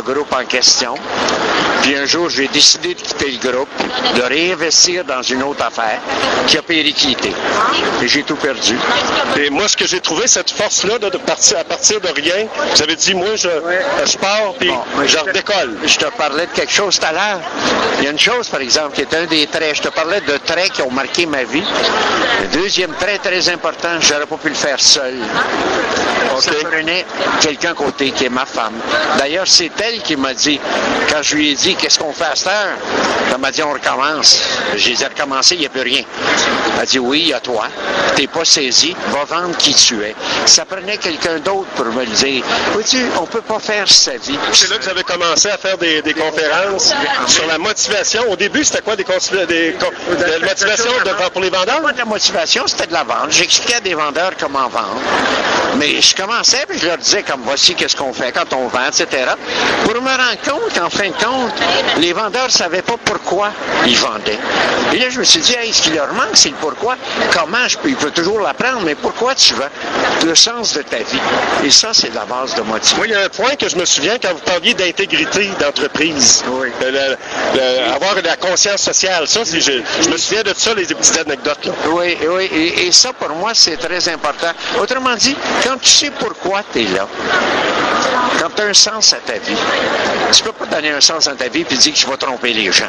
groupe en question. Puis un jour, j'ai décidé de quitter le groupe, de réinvestir dans une autre affaire qui a périclité. Et j'ai tout perdu. Et moi, ce que j'ai trouvé, cette force-là, de partir à partir de rien, vous avez dit, moi, je pars, puis je redécolle. Je te parlais de quelque chose tout à l'heure. Il y a une chose, par exemple, qui est un des traits. Je te parlais de traits qui ont marqué ma vie. Le deuxième trait très important, je n'aurais pas pu le faire seul. Ça prenait quelqu'un à côté, qui est ma femme. D'ailleurs, c'est elle qui m'a dit, quand je lui ai dit, qu'est-ce qu'on fait à cette heure? Elle m'a dit, on recommence. J'ai dit, recommencer, il n'y a plus rien. Elle a dit, oui, il y a toi. T'es pas saisi, va vendre qui tu es. Ça prenait quelqu'un d'autre pour me le dire. Vois-tu, on peut pas faire sa vie. C'est là que vous avez commencé à faire des conférences sur la motivation. Au début, c'était quoi des motivations pour les vendeurs? Pas de la motivation, c'était de la vente. J'expliquais à des vendeurs comment vendre. Mais je commençais, puis je leur disais comme voici qu'est-ce qu'on fait quand on vend, etc. Pour me rendre compte qu'en fin de compte, les vendeurs ne savaient pas pourquoi ils vendaient. Et là, je me suis dit, hey, ce qui leur manque, c'est le pourquoi. Comment il peut toujours l'apprendre, mais pourquoi tu vends? Le sens de ta vie. Et ça, c'est la base de motivation. Oui, il y a un point que je me souviens quand vous parliez d'intégrité d'entreprise. Oui. Avoir de la conscience sociale. Ça, je me souviens de ça, les petites anecdotes. Là. Oui, oui. Et ça, pour moi, c'est très important. Autrement dit, quand tu sais pourquoi tu es là, quand tu as un sens à ta vie, tu peux pas donner un sens à ta vie et dire que tu vas tromper les gens.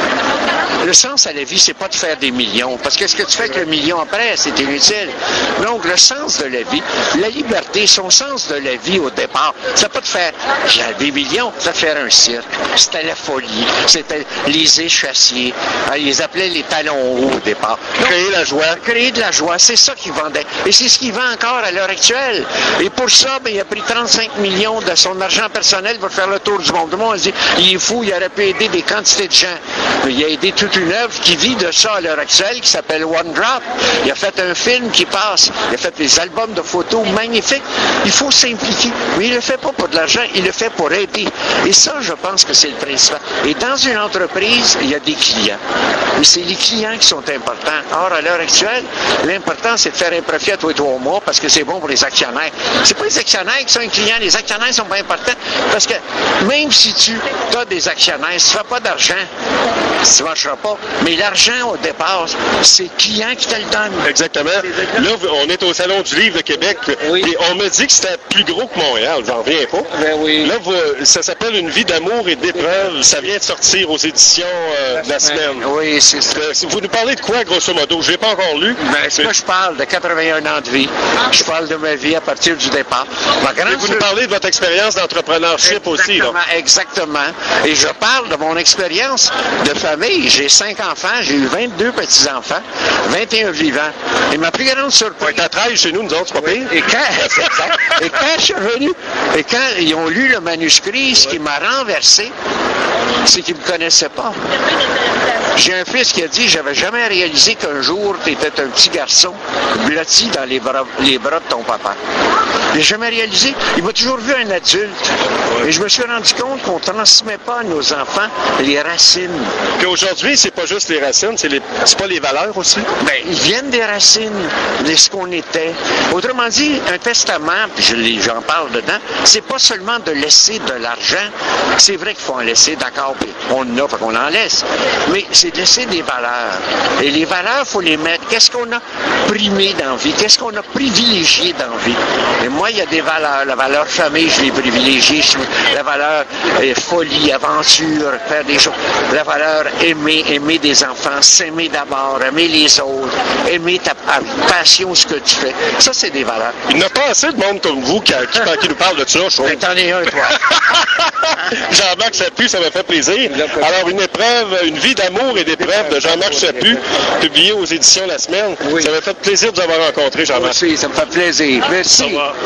Le sens à la vie, c'est pas de faire des millions, parce que ce que tu fais avec le million après, c'est inutile. Donc, le sens de la vie, la liberté, son sens de la vie au départ, c'est pas de faire des millions, c'est de faire un cirque. C'était la folie, c'était les échassiers, ils appelaient les talons hauts au départ. Donc, créer la joie. Créer de la joie, c'est ça qu'ils vendaient. Et c'est ce qu'il vend encore à l'heure actuelle. Et pour ça, il a pris 35 millions de son argent personnel pour faire le tour du monde. Tout le monde dit, il est fou, il aurait pu aider des quantités de gens. Il a aidé toute une œuvre qui vit de ça à l'heure actuelle, qui s'appelle One Drop. Il a fait un film qui passe. Il a fait des albums de photos magnifiques. Il faut s'impliquer. Mais il ne le fait pas pour de l'argent, il le fait pour aider. Et ça, je pense que c'est le principal. Et dans une entreprise, il y a des clients. Mais c'est les clients qui sont importants. Or, à l'heure actuelle, l'important, c'est de faire un profit à tous les 3 mois parce que c'est bon pour les actionnaires. C'est pas les actionnaires qui sont les clients. Les actionnaires sont pas importants parce que même si tu as des actionnaires, si tu ne fais pas d'argent, ça ne marchera pas. Mais l'argent, au départ, c'est le client qui te le donne. Exactement. Là, on est au Salon du Livre de Québec. Oui. Et on me dit que c'était plus gros que Montréal. J'en reviens pas. Ben oui. Là, ça s'appelle Une vie d'amour et d'épreuve. Ça vient de sortir aux éditions de la semaine. Oui, c'est ça. Vous nous parlez de quoi, grosso modo? Je l'ai pas encore lu. Ben, là, je parle de 81 ans de vie. Je parle de ma vie à partir du départ. Vous nous parlez de votre expérience d'entrepreneurship aussi. Là. Exactement. Et je parle de mon expérience de famille. J'ai 5 enfants, j'ai eu 22 petits-enfants, 21 vivants. Et ma plus grande surprise... T'as 13 chez nous, autres, c'est pas pire. Et quand je suis revenu, et quand ils ont lu le manuscrit, ce qui m'a renversé, c'est qu'ils ne me connaissaient pas. J'ai un fils qui a dit, j'avais jamais réalisé qu'un jour, tu étais un petit garçon blotti dans les bras de ton papa. J'ai jamais réalisé. Il m'a toujours vu un adulte. Et je me suis rendu compte qu'on ne transmet pas à nos enfants les racines. Qu'aujourd'hui, c'est pas juste les racines, c'est pas les valeurs aussi? Ben, ils viennent des racines, de ce qu'on était. Autrement dit, un testament, puis j'en parle dedans, c'est pas seulement de laisser de l'argent. C'est vrai qu'il faut en laisser, d'accord, puis on en a, fait qu'on en laisse. Mais c'est de laisser des valeurs. Et les valeurs, il faut les mettre. Qu'est-ce qu'on a primé dans la vie? Qu'est-ce qu'on a privilégié dans la vie? Et moi, il y a des valeurs. La valeur famille, je l'ai privilégiée. La valeur folie, aventure, faire des choses. La valeur aimer des enfants, s'aimer d'abord, aimer les autres, aimer ta passion, ce que tu fais. Ça, c'est des valeurs. Il n'y a pas assez de monde comme vous qui nous parle de ça, je trouve. T'en es un, toi. Jean-Marc Chaput, ça m'a fait plaisir. Alors, une vie d'amour et d'épreuve de Jean-Marc Chaput, publié aux éditions La Semaine. Oui. Ça m'a fait plaisir de vous avoir rencontré, Jean-Marc. Moi aussi, ça me fait plaisir. Merci.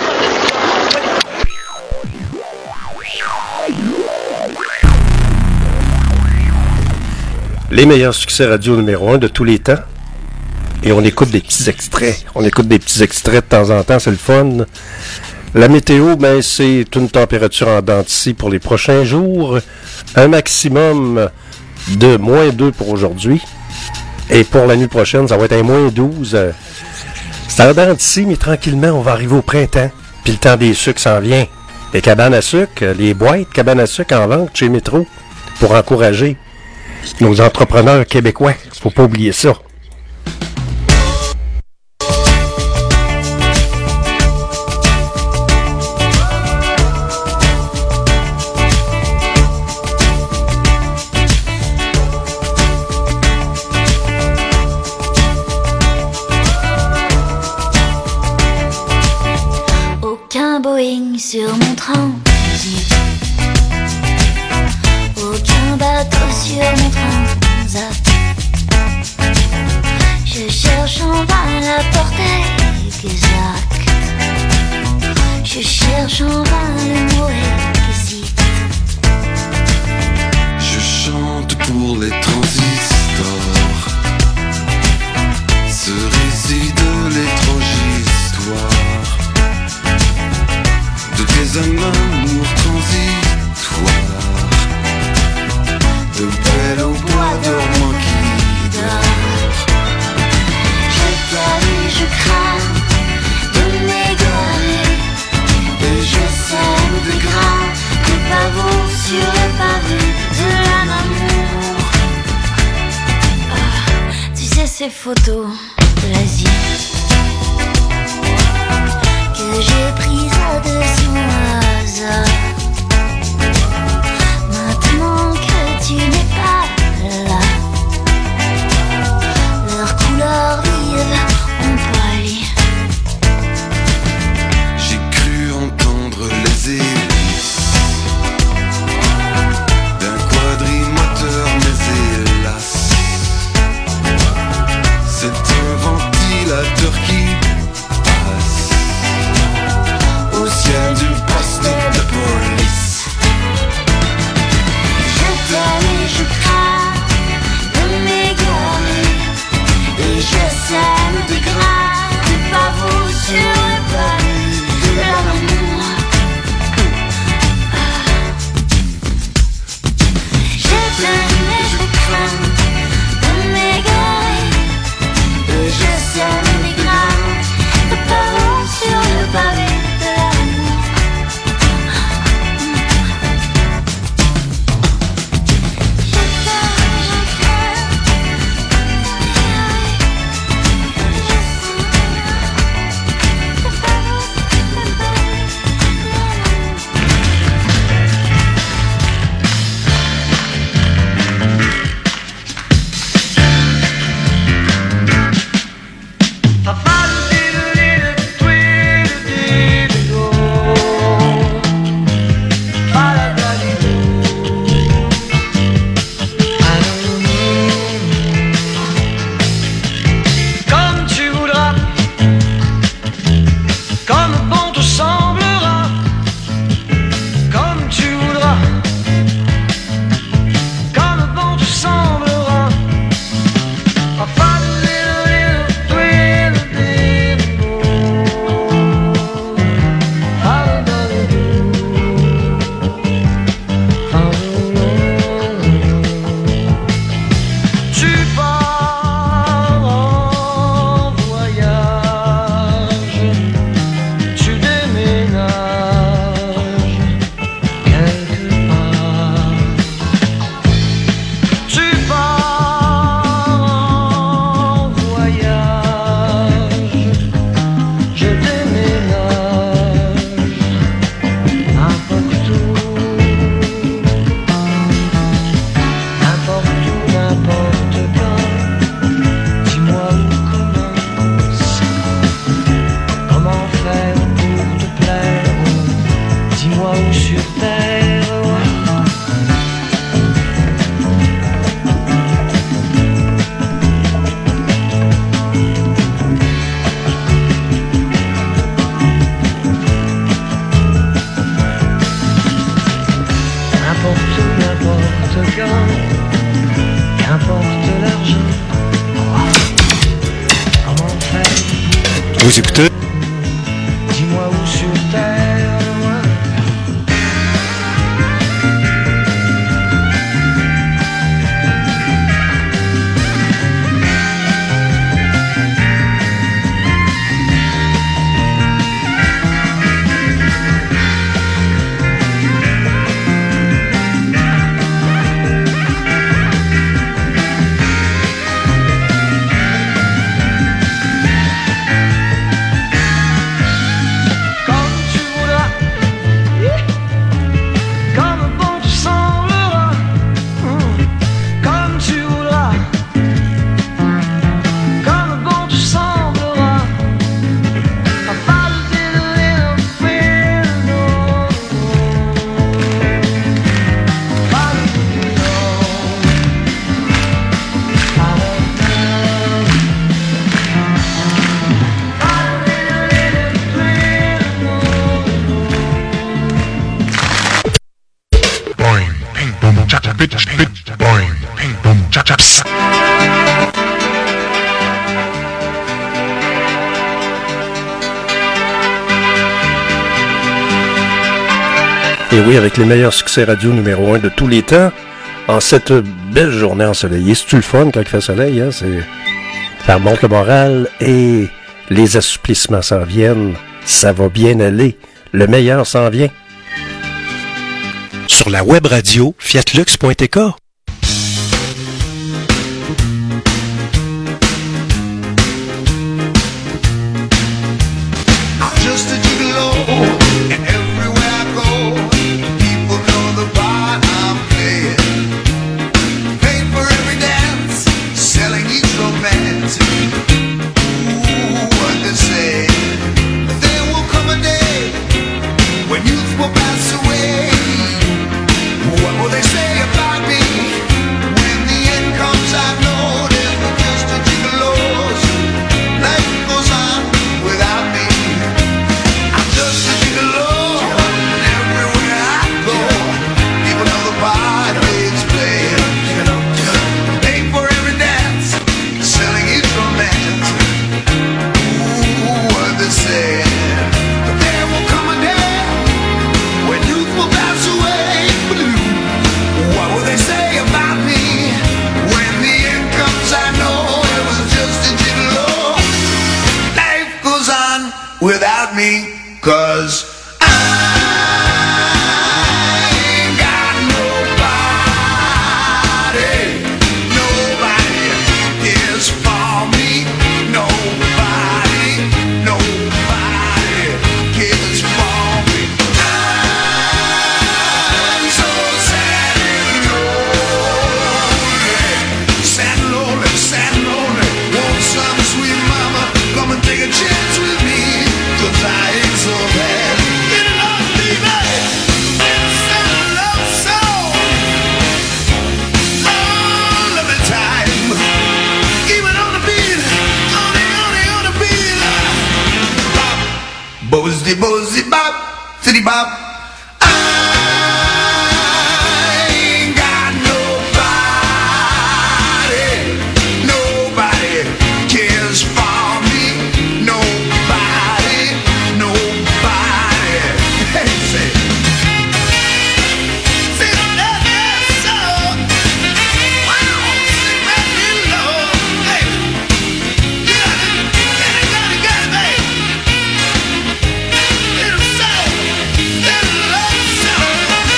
Les meilleurs succès radio numéro 1 de tous les temps. Et on écoute des petits extraits. On écoute des petits extraits de temps en temps, c'est le fun. La météo, c'est une température en dents de scie pour les prochains jours. Un maximum de -2 pour aujourd'hui. Et pour la nuit prochaine, ça va être un -12. C'est en dents de scie, mais tranquillement, on va arriver au printemps. Puis le temps des sucres s'en vient. les cabanes à sucre, les boîtes cabanes à sucre en vente chez Métro pour encourager nos entrepreneurs québécois. Faut pas oublier ça. Aucun Boeing sur mon transit, aucun bateau sur mon transat. Je cherche en vain la portée exacte. Je cherche en vain le mot exit. Je chante pour les transistors, ce récit de l'étrange histoire de tes amours transitoires, de belles au bois dormant qui dort. Je t'avoue, je crains de m'égarer, et je sème des grains de pavots sur le pavé de l'amour. Ah, tu sais ces photos de l'Asie que j'ai prises de son hasard. Maintenant que tu n'es pas là, leurs couleurs vives ont pâli. j'ai cru entendre les hélices d'un quadrimoteur, mais hélas, c'est un ventilateur qui passe au ciel du poste de police. Je t'aime et je crains de m'égarer, et je sème des grains de pavots sur le pavé de l'amour. Je t'aime et je crains de m'égarer, et je sème des grains de pavots sur le pavé de l'amour. Comme tu voudras, comme bon te semblera, comme tu voudras, comme bon te semblera. Tu pars en voyage, tu déménages quelque part. Tu pars en voyage, je déménage n'importe où, n'importe où, n'importe quand. Dis-moi où commence, comment faire pour te plaire. Dis-moi où sur terre. N'importe où, n'importe quand, qu'importe l'argent. Comment faire? Vous écoutez Dis-moi où sur terre, loin. Ping boom cha cha bit boing. Ping boom cha cha pss. Et oui, avec les meilleurs succès radio numéro 1 de tous les temps, en cette belle journée ensoleillée. C'est-tu le fun quand il fait soleil, hein? Ça remonte le moral et les assouplissements s'en viennent. Ça va bien aller. Le meilleur s'en vient. Sur la web radio, fiatlux.tk. Without me, 'cause I ain't got nobody. Nobody cares for me. Nobody cares for me. I'm so sad and lonely, sad and lonely. Want some sweet mama, come and take a chance with me. 'Cause I ain't so bad. Get it on, baby. Send a love song. All of the time. Even on the beat. On the beat. Bop. Bozzy, bozzy, bop. City bop. I ain't got nobody. Nobody cares for me. Nobody. Hey, say that song. Wow, sing that low. Hey, you got it, babe. Little soul, little love song.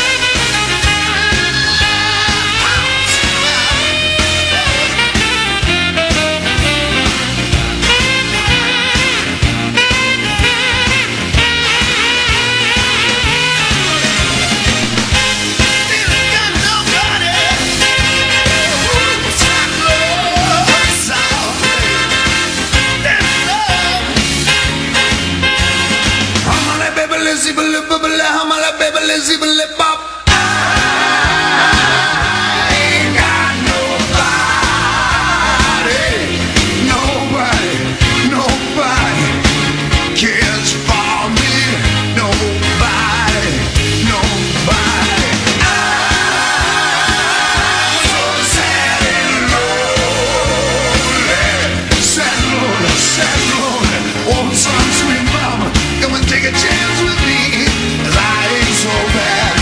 Lizzy, bop. I ain't got nobody. Nobody cares for me. Nobody. I'm so sad and lonely. Want some sweet mama, come and take a chance with me. 'Cause I ain't so bad.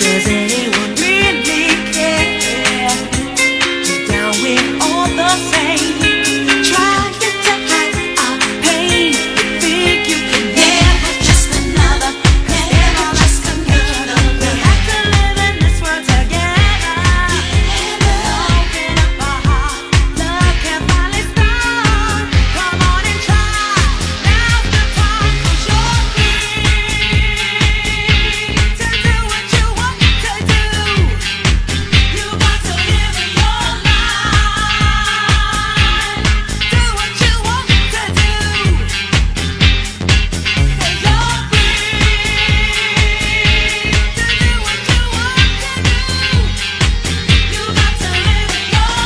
Does anyone really care? Deep down we're all the same. Trying to hide our pain. You think you can never just another, never just another. We have to live in this world together. Open up our hearts, love can finally start. Come on and try. Now's the time, 'cause you're free to do what you want to do. You got to live in your life. Do what you want to do. 'Cause you're free to do what you want to do. You got to live in your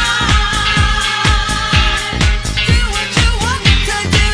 life. Do what you want to do.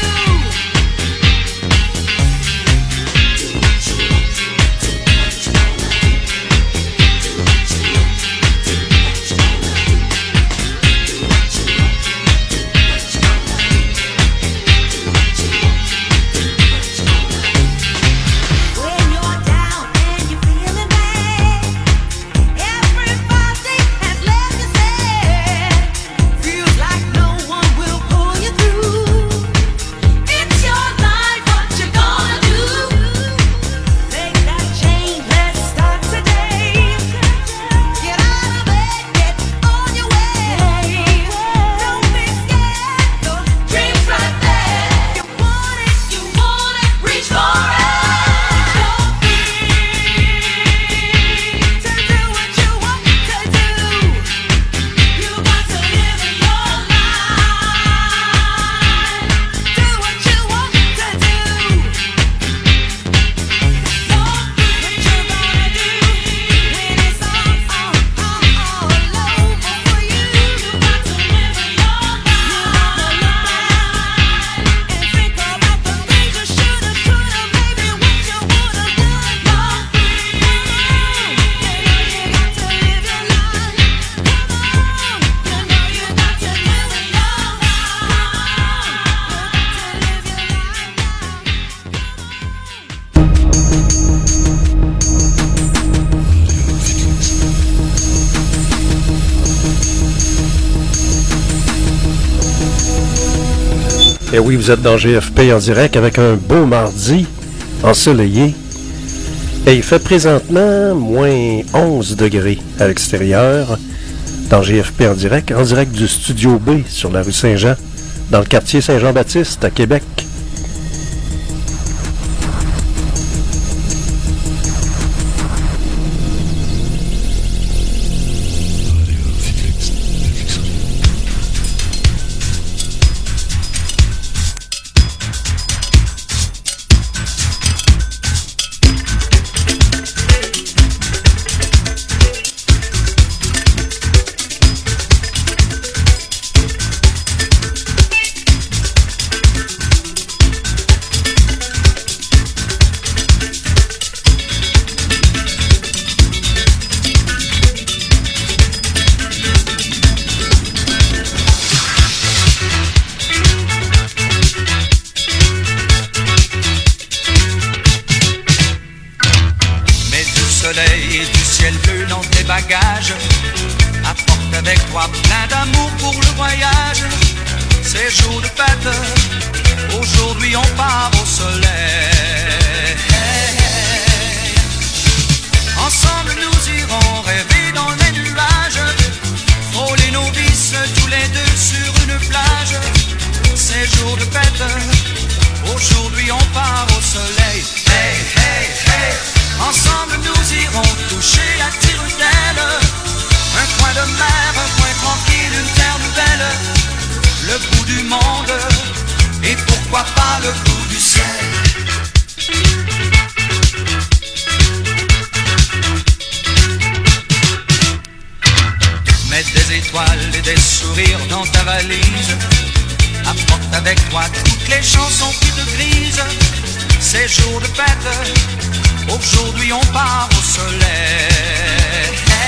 When you're down and you're feeling bad, everybody has left you sad. Feels like no one will pull you through. It's your life, what you gonna do? Take that change, let's start today. Get out of bed, get on your way. Don't be scared, the dream's right there. You want it, reach for it. You're free to do what you want to do. You got to live in your life. Do what you want to do. What you gonna do when it's all over for you? You got to live in your life. You gotta look back and think about the things you shoulda, coulda, maybe what you woulda done. You're free. You know you got to live your life. You know you got to live in your Et oui, vous êtes dans GFP en direct avec un beau mardi ensoleillé. Et il fait présentement moins 11 degrés à l'extérieur dans GFP en direct du Studio B sur la rue Saint-Jean, dans le quartier Saint-Jean-Baptiste à Québec. Mets du soleil et du ciel bleu dans tes bagages. Apporte avec toi plein d'amour pour le voyage. C'est jour de fête, aujourd'hui on part au soleil. Ensemble nous irons rêver dans les nuages. Frôler nos vices tous les deux sur une plage. C'est jour de fête, aujourd'hui on part au soleil. Hey, hey, hey. Ensemble nous irons toucher à tire-d'aile. Un coin de mer, un coin tranquille, une terre nouvelle. Le bout du monde, et pourquoi pas le bout du ciel. Mets des étoiles et des sourires dans ta valise. Apporte avec toi toutes les chansons qui te grisent. C'est jour de fête, aujourd'hui on part au soleil.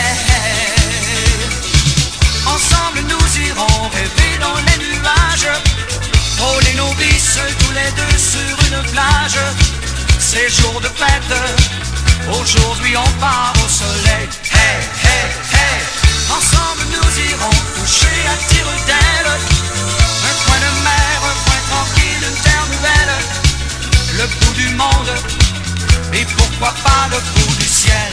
Ensemble nous irons rêver dans les nuages. Frôler nos vices tous les deux sur une plage. C'est jour de fête, Aujourd'hui on part au soleil. Hey, hey, hey. Ensemble nous irons toucher à tire d'aile un coin de mer, un coin tranquille, une terre nouvelle. Le bout du monde et pourquoi pas le bout du ciel.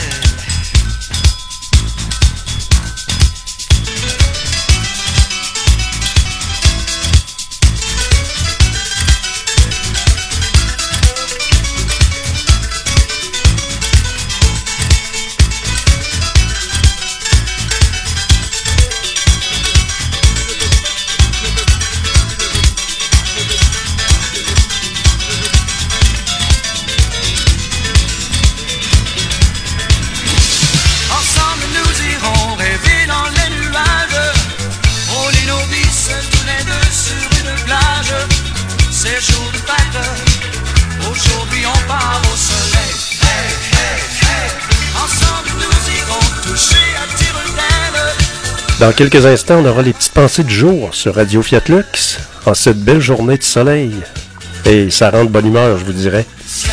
Jour de fête, aujourd'hui on part au soleil. Hey, hey, hey. Ensemble nous irons toucher à tire d'aile. Dans quelques instants, on aura les petites pensées du jour sur Radio Fiat Lux en cette belle journée de soleil. Et ça rend de bonne humeur, je vous dirais.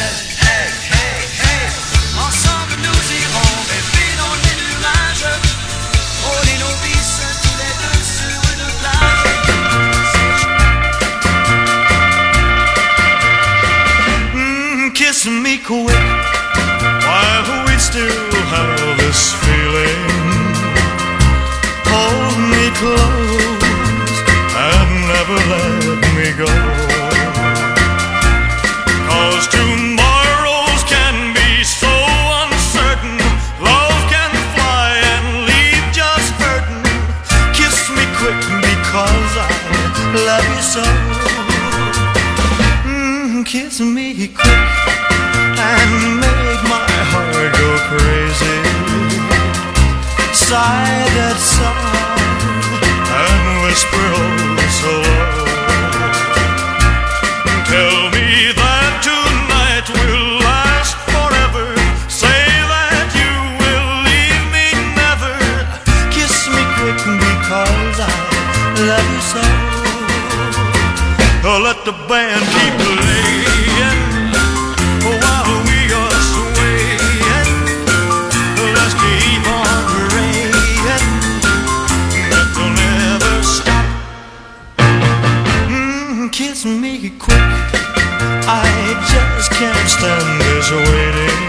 Ensemble nous irons rêver dans les nuages. Rouler nos vices tous les deux sur une plage. Kiss me quick while we still have this feeling. Hold me close and never let me go. 'Cause tomorrows can be so uncertain. Love can fly and leave just hurting. Kiss me quick because I love you so. Kiss me quick and make my heart go crazy. Sigh that sigh and whisper oh so low. Tell me that tonight will last forever. Say that you will leave me never. Kiss me quick because I love you so. Oh, let the band keep playing while we are swaying. Let's keep on praying that they'll never stop. Kiss me quick, I just can't stand this waiting.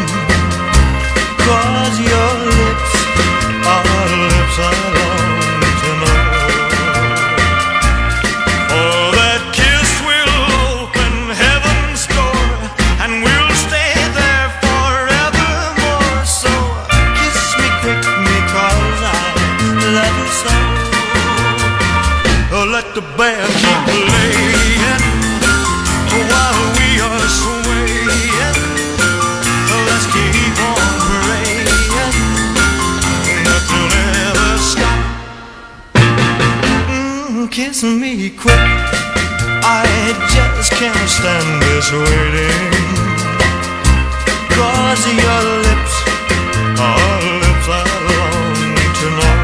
'Cause your lips are lips I long to know. For that kiss will open heaven's door, and we'll stay there forevermore. So kiss me quick because I love you so. Oh, let the band keep playing while we are swaying. Let's keep on praying that they'll never stop. Kiss me quick, I just can't stand this waiting. 'Cause your lips are lips I long to know.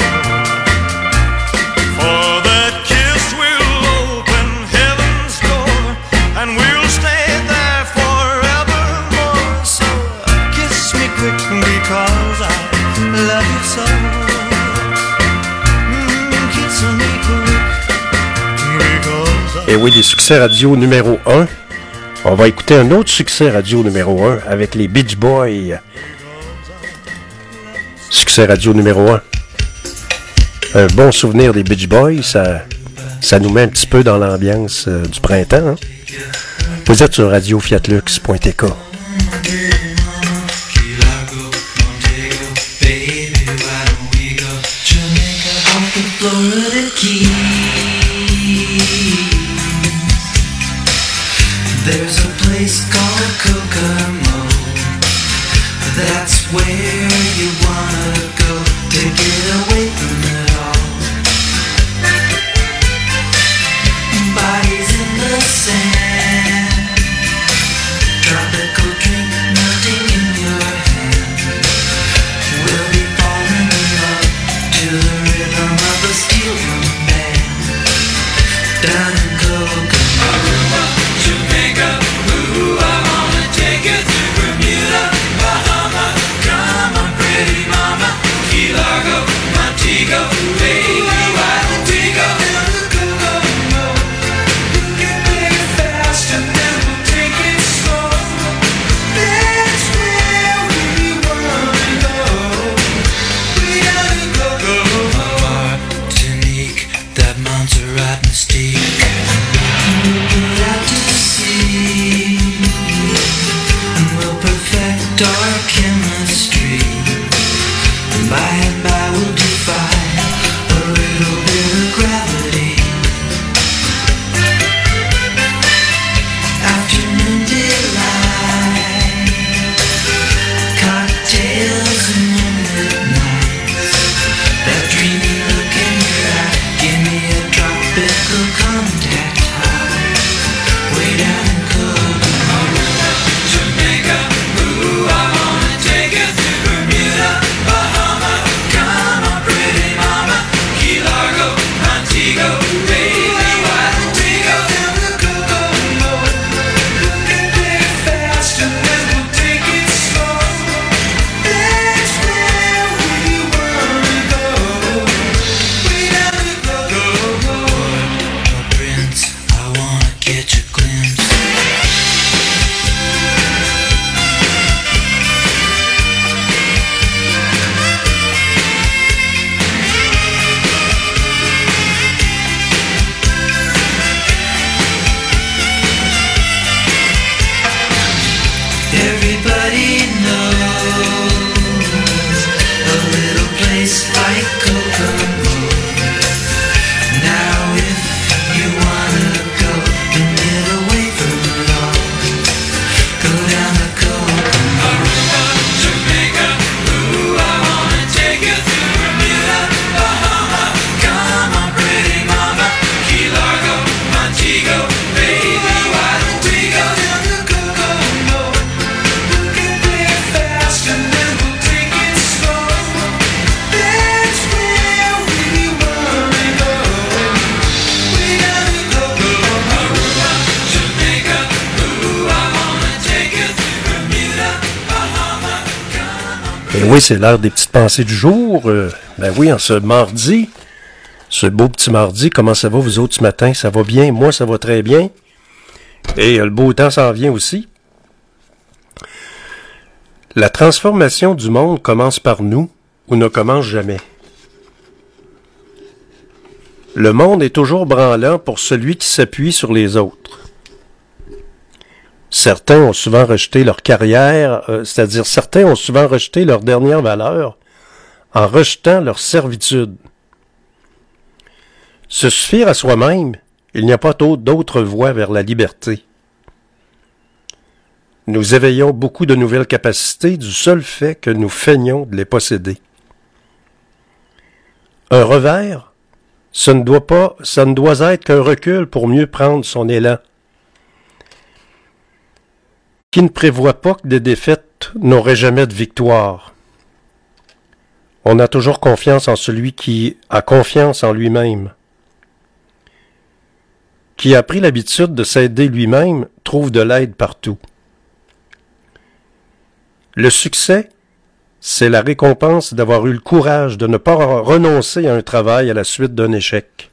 For that kiss will open heaven's door, and we'll stay there forevermore. So kiss me quick because I love you so. Kiss me quick because I... Et oui, des succès radio numéro 1. On va écouter un autre succès radio numéro 1 avec les Beach Boys. Succès radio numéro 1. Un bon souvenir des Beach Boys, ça nous met un petit peu dans l'ambiance du printemps. Hein? Vous êtes sur radiofiatlux.tk. There's a place called Kokomo. That's where you wanna go to get away from it all. Bodies in the sand, tropical drink melting in your hand. We'll be falling in love to the rhythm of a steel drum band. Et oui, c'est l'heure des petites pensées du jour. Ben oui, en ce mardi, ce beau petit mardi, comment ça va vous autres ce matin? Ça va bien? Moi, ça va très bien. Et le beau temps s'en vient aussi. La transformation du monde commence par nous ou ne commence jamais. Le monde est toujours branlant pour celui qui s'appuie sur les autres. Certains ont souvent rejeté leur carrière, c'est-à-dire certains ont souvent rejeté leur dernière valeur en rejetant leur servitude. Se suffire à soi-même, il n'y a pas d'autre voie vers la liberté. Nous éveillons beaucoup de nouvelles capacités du seul fait que nous feignons de les posséder. Un revers, ça ne doit être qu'un recul pour mieux prendre son élan. Qui ne prévoit pas que des défaites n'auraient jamais de victoire. On a toujours confiance en celui qui a confiance en lui-même. Qui a pris l'habitude de s'aider lui-même trouve de l'aide partout. Le succès, c'est la récompense d'avoir eu le courage de ne pas renoncer à un travail à la suite d'un échec.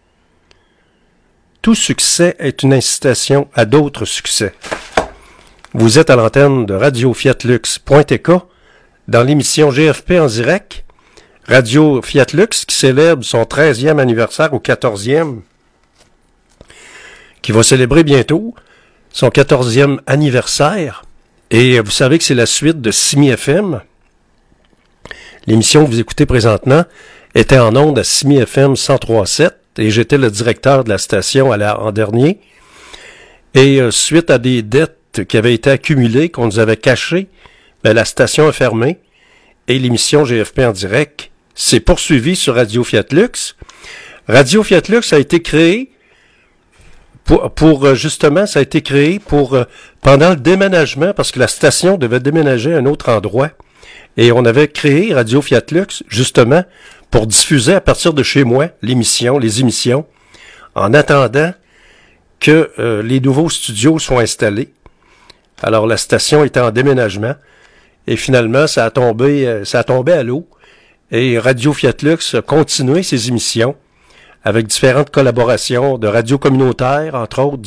Tout succès est une incitation à d'autres succès. Vous êtes à l'antenne de Radio Fiat Lux.tk dans l'émission GFP en direct. Radio Fiat Lux qui célèbre son 13e anniversaire ou 14e, qui va célébrer bientôt son 14e anniversaire. Et vous savez que c'est la suite de Simi FM. L'émission que vous écoutez présentement était en ondes à Simi FM 103.7 et j'étais le directeur de la station en dernier. Et suite à des dettes qui avaient été accumulées, qu'on nous avait cachées, ben, la station a fermé et l'émission GFP en direct s'est poursuivie sur Radio Fiat Lux. Radio Fiat Lux a été créée justement, ça a été créé pendant le déménagement, parce que la station devait déménager à un autre endroit. Et on avait créé Radio Fiat Lux, justement, pour diffuser à partir de chez moi les émissions, en attendant que les nouveaux studios soient installés. Alors, la station était en déménagement, et finalement, ça a tombé à l'eau, et Radio Fiat Lux a continué ses émissions, avec différentes collaborations de radios communautaires, entre autres,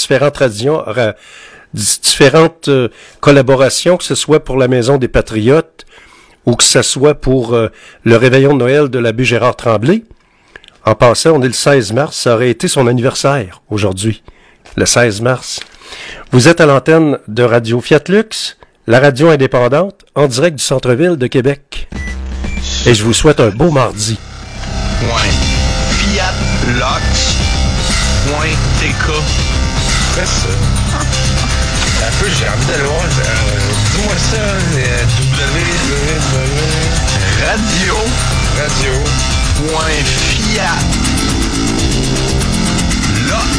différentes collaborations, que ce soit pour la Maison des Patriotes ou que ce soit pour le réveillon de Noël de l'abbé Gérard Tremblay. En passant, on est le 16 mars, ça aurait été son anniversaire aujourd'hui, le 16 mars. Vous êtes à l'antenne de Radio Fiat Lux, la radio indépendante, en direct du centre-ville de Québec. Et je vous souhaite un beau mardi. Ouais. fiatlox.tk. Quoi ça? Un peu, j'ai envie d'aller voir. Dis-moi ça, radio.fiat. Lox.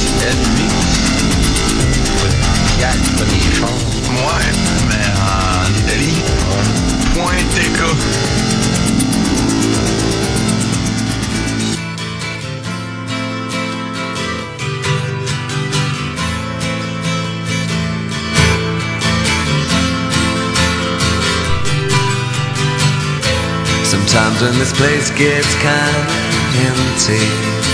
Fiat, pas des choses. Ouais, mais en Italie. .tk. Sometimes when this place gets kind of empty,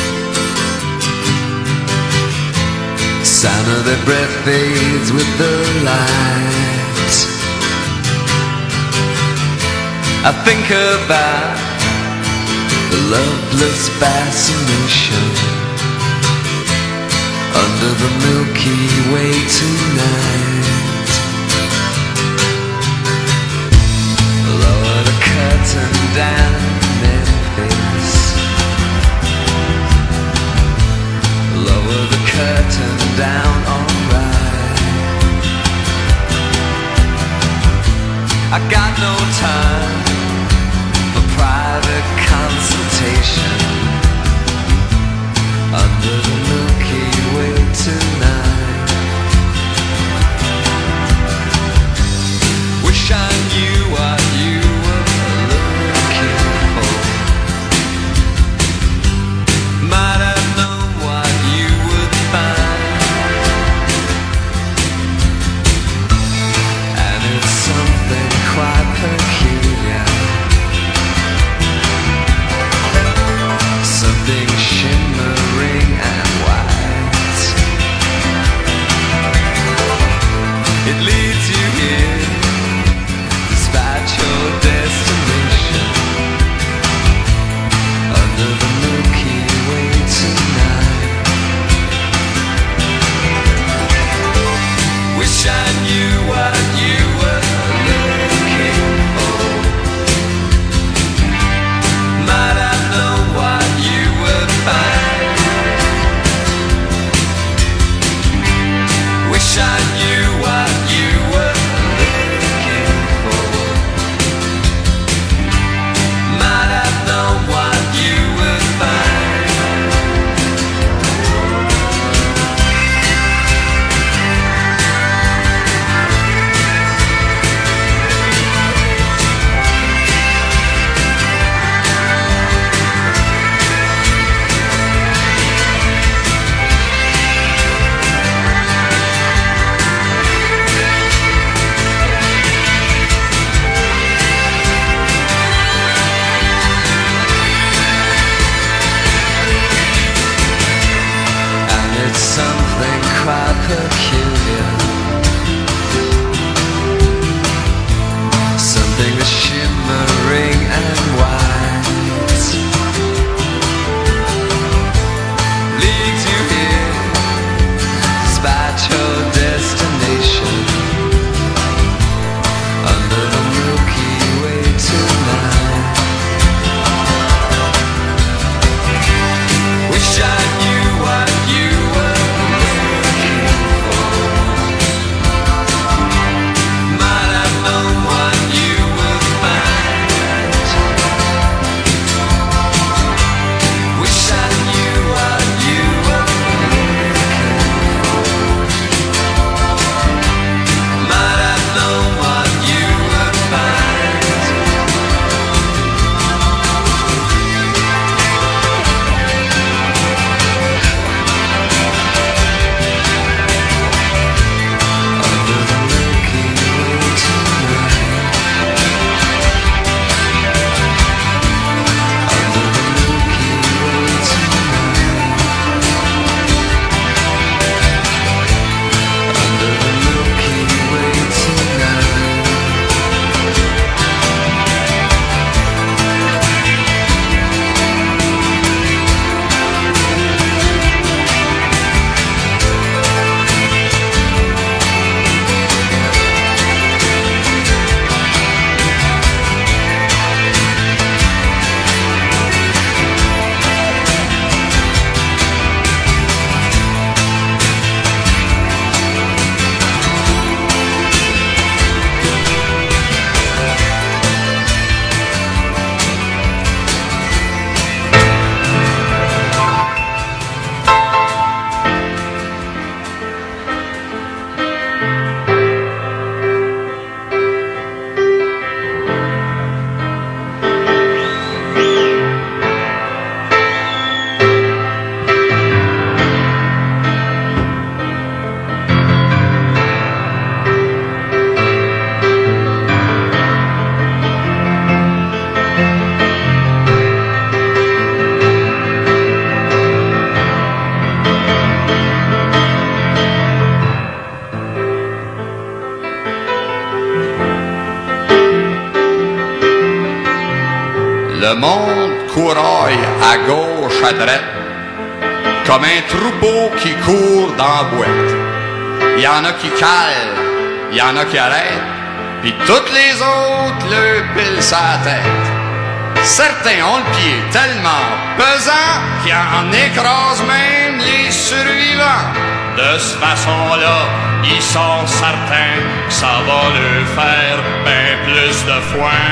sound of their breath fades with the light. I think about the loveless fascination under the Milky Way tonight. Lower the curtain down Memphis. Lower the curtain down, alright. I got no time for private consultation under the Milky Way tonight. le monde couraille à gauche, à droite, comme un troupeau qui court dans la boîte. Il y en a qui calent, il y en a qui arrêtent, puis toutes les autres le pilent sa tête. Certains ont le pied tellement pesant qu'ils en écrasent même les survivants. De cette façon-là, ils sont certains que ça va leur faire bien plus de foin.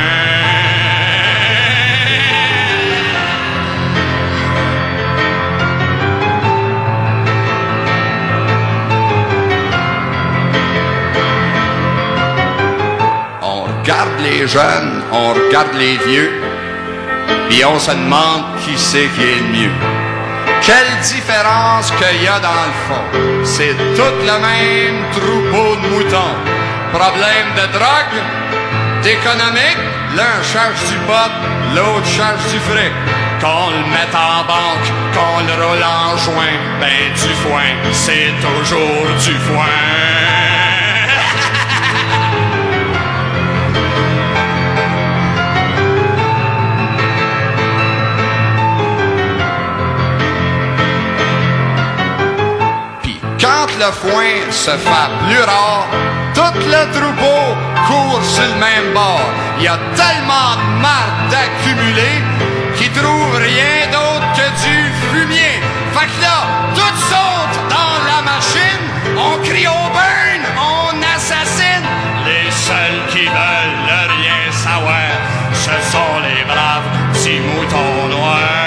On regarde les jeunes, on regarde les vieux, puis on se demande qui c'est qui est le mieux. Quelle différence qu'il y a dans le fond? C'est tout le même troupeau de moutons. Problème de drogue, d'économique, l'un cherche du pot, l'autre cherche du fric. Qu'on le mette en banque, qu'on le roule en joint, ben du foin, c'est toujours du foin. Quand le foin se fait plus rare, tout le troupeau court sur le même bord. Il y a tellement de marde accumulée qu'ils trouvent rien d'autre que du fumier. Fait que là, toutes sautent dans la machine, on crie au burn, on assassine. Les seuls qui veulent rien savoir, ce sont les braves petits moutons noirs.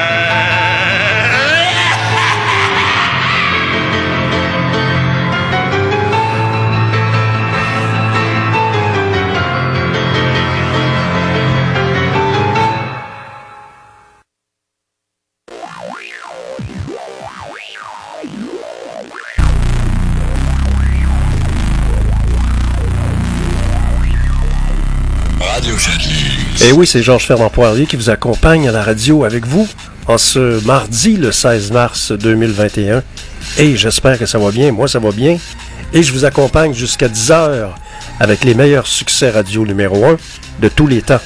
Et oui, c'est Georges Fernand Poirier qui vous accompagne à la radio avec vous en ce mardi, le 16 mars 2021. Et j'espère que ça va bien. Moi, ça va bien. Et je vous accompagne jusqu'à 10h avec les meilleurs succès radio numéro 1 de tous les temps.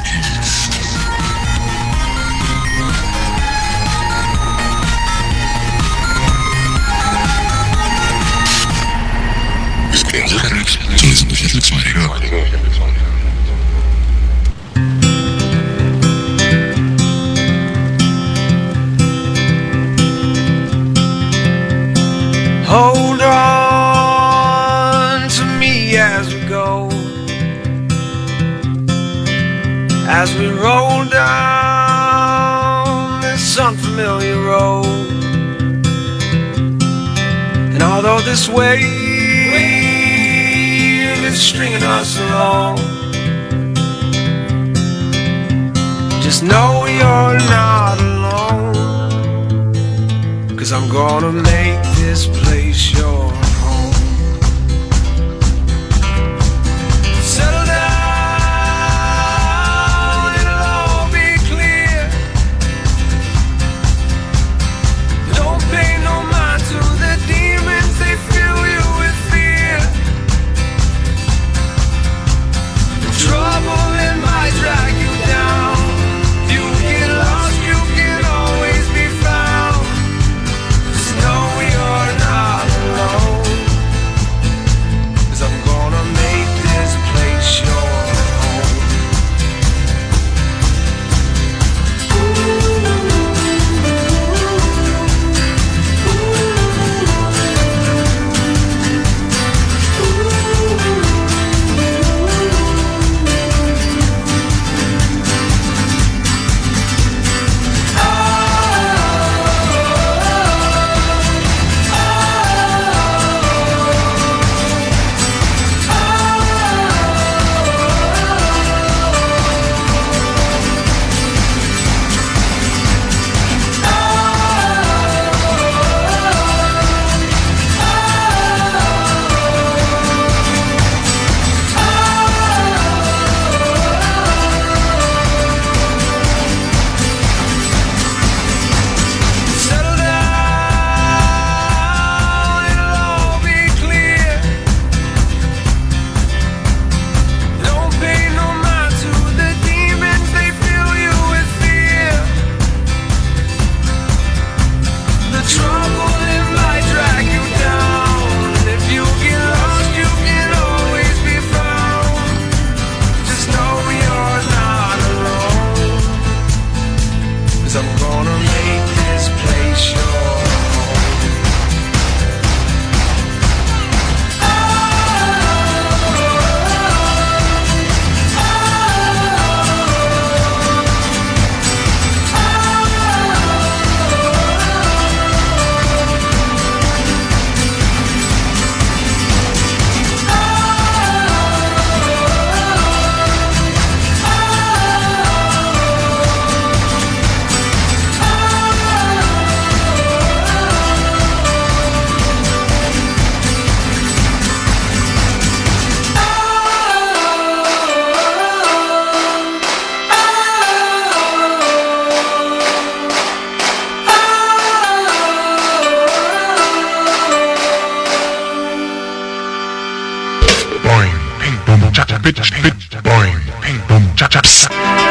Hold on to me as we go, as we roll down this unfamiliar road. And although this wave is stringing us along, just know you're not alone, 'cause I'm gonna make this place your home. Settle down, it'll all be clear. Don't pay no mind to the demons, they fill you with fear. The trouble that might drag you down, you get lost, you can always be found. Just know you're not alone. spit, spit, boing, ping, boom, chap, chaps.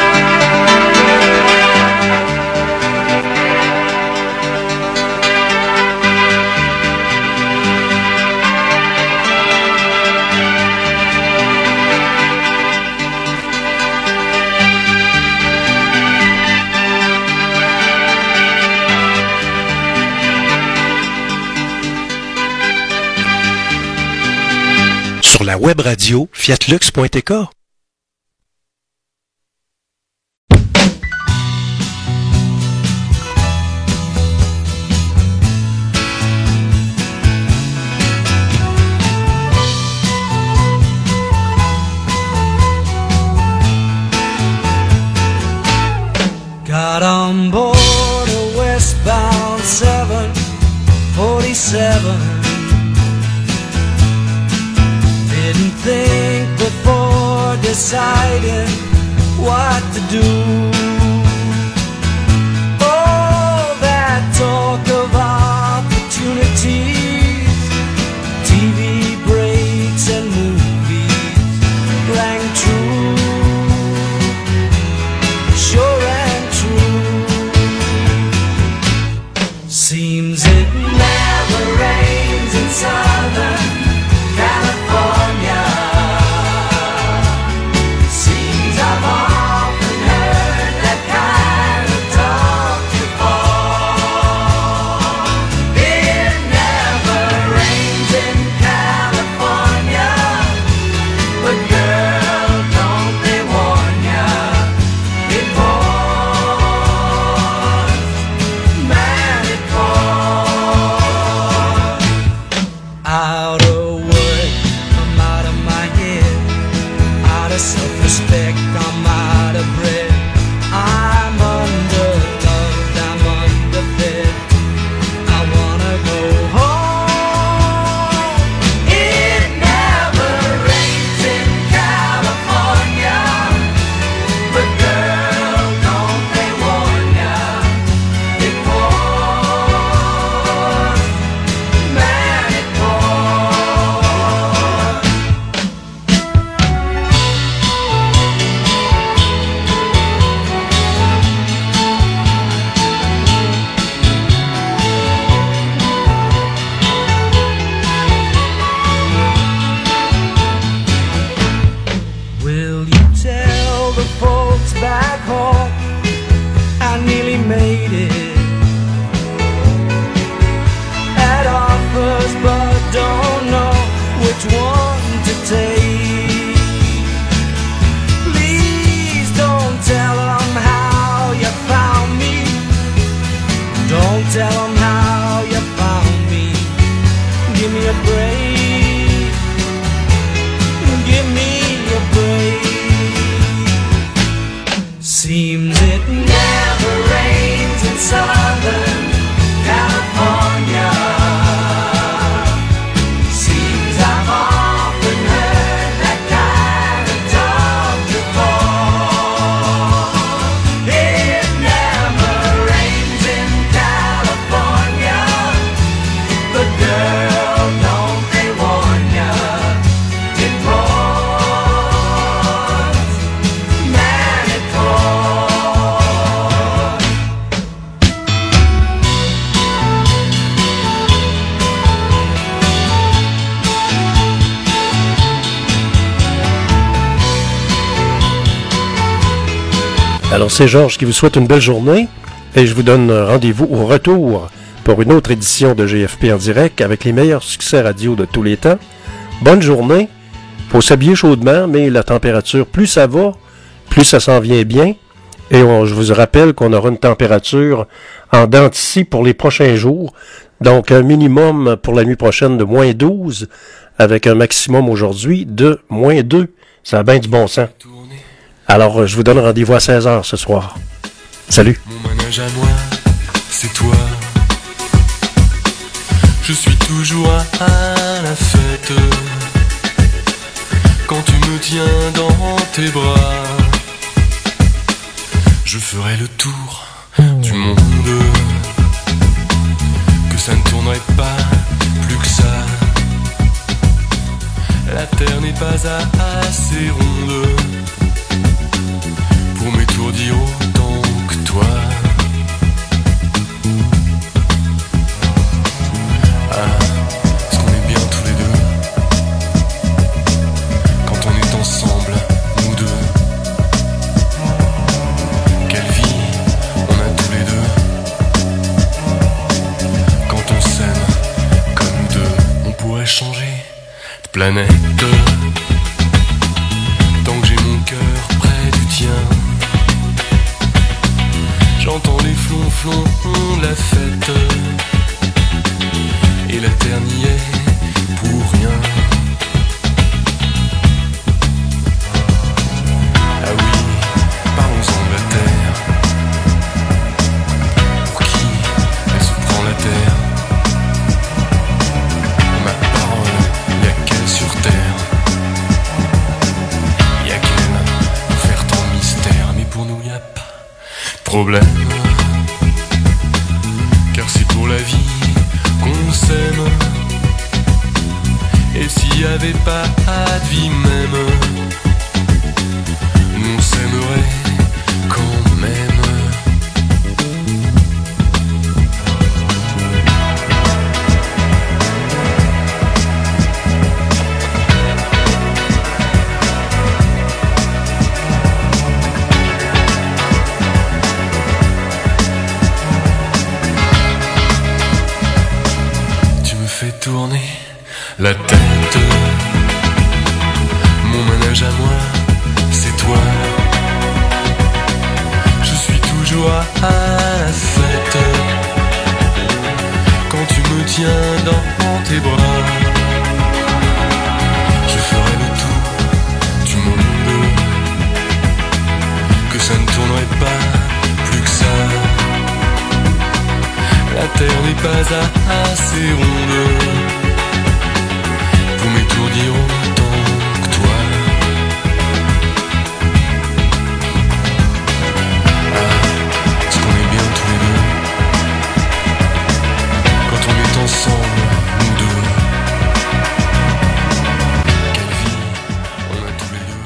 Sur la web radio fiatlux.tk. Got on board a westbound 747. Didn't think before deciding what to do. Oh, that talk of opportunities, TV breaks and movies rang true, sure and true. Seems it never rains in Southern California. Seems I've often heard that kind of talk before. It never rains in California, but girl, don't they warn ya? It pours, man, it pours. Out of work, I'm out of my head. Out of self-respect, I'm out of breath. I'm underloved, I'm underfed. I wanna go home. It never rains in California, but girl, don't they warn ya? It pours, man, it pours. Will you tell the folks back home I nearly made it? Had offers but don't know which one to take. Please don't tell them how you found me. Don't tell them how you found me. Give me a break. Give me a break. Seems it never rains in Southern California. Seems I've often heard that kind of talk before. It never rains in California, but girl, don't they warn ya? It pours, man, it pours. Alors c'est Georges qui vous souhaite une belle journée et je vous donne rendez-vous au retour pour une autre édition de GFP en direct avec les meilleurs succès radio de tous les temps. Bonne journée. Faut s'habiller chaudement, mais la température, plus ça va, plus ça s'en vient bien. Et je vous rappelle qu'on aura une température en dents de scie pour les prochains jours. Donc un minimum pour la nuit prochaine de moins 12 avec un maximum aujourd'hui de moins 2. Ça a bien du bon sens. Alors je vous donne rendez-vous à 16h ce soir. Salut. Mon manège à moi, c'est toi. Je suis toujours à la fête quand tu me tiens dans tes bras. Je ferai le tour du monde, que ça ne tournerait pas plus que ça. La terre n'est pas assez ronde pour m'étourdir autant que toi. Ah, est-ce qu'on est bien tous les deux quand on est ensemble, nous deux? Quelle vie on a tous les deux quand on s'aime comme deux. On pourrait changer de planète tant que j'ai mon cœur près du tien. J'entends les flonflons de la fête et la terre n'y est pour rien. Ah oui, parlons-en de la terre. Pour qui elle se prend la terre? Ma parole, y'a qu'elle sur terre. Y'a qu'elle pour faire tant de mystère. Mais pour nous y'a pas de problème, car c'est pour la vie qu'on s'aime. Et s'il y avait pas de vie même, nous on s'aimerait quand même. Tourner la tête. Mon manège à moi, c'est toi. Je suis toujours à la fête quand tu me tiens dans tes bras. Je ferai le tour du monde, que ça ne tournerait pas plus que ça. La terre n'est pas assez ronde pour m'étourdir autant que toi. Ah, est-ce qu'on est bien tous les deux quand on est ensemble, nous deux? Quelle vie on a tous les deux.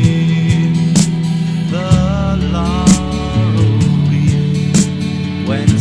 When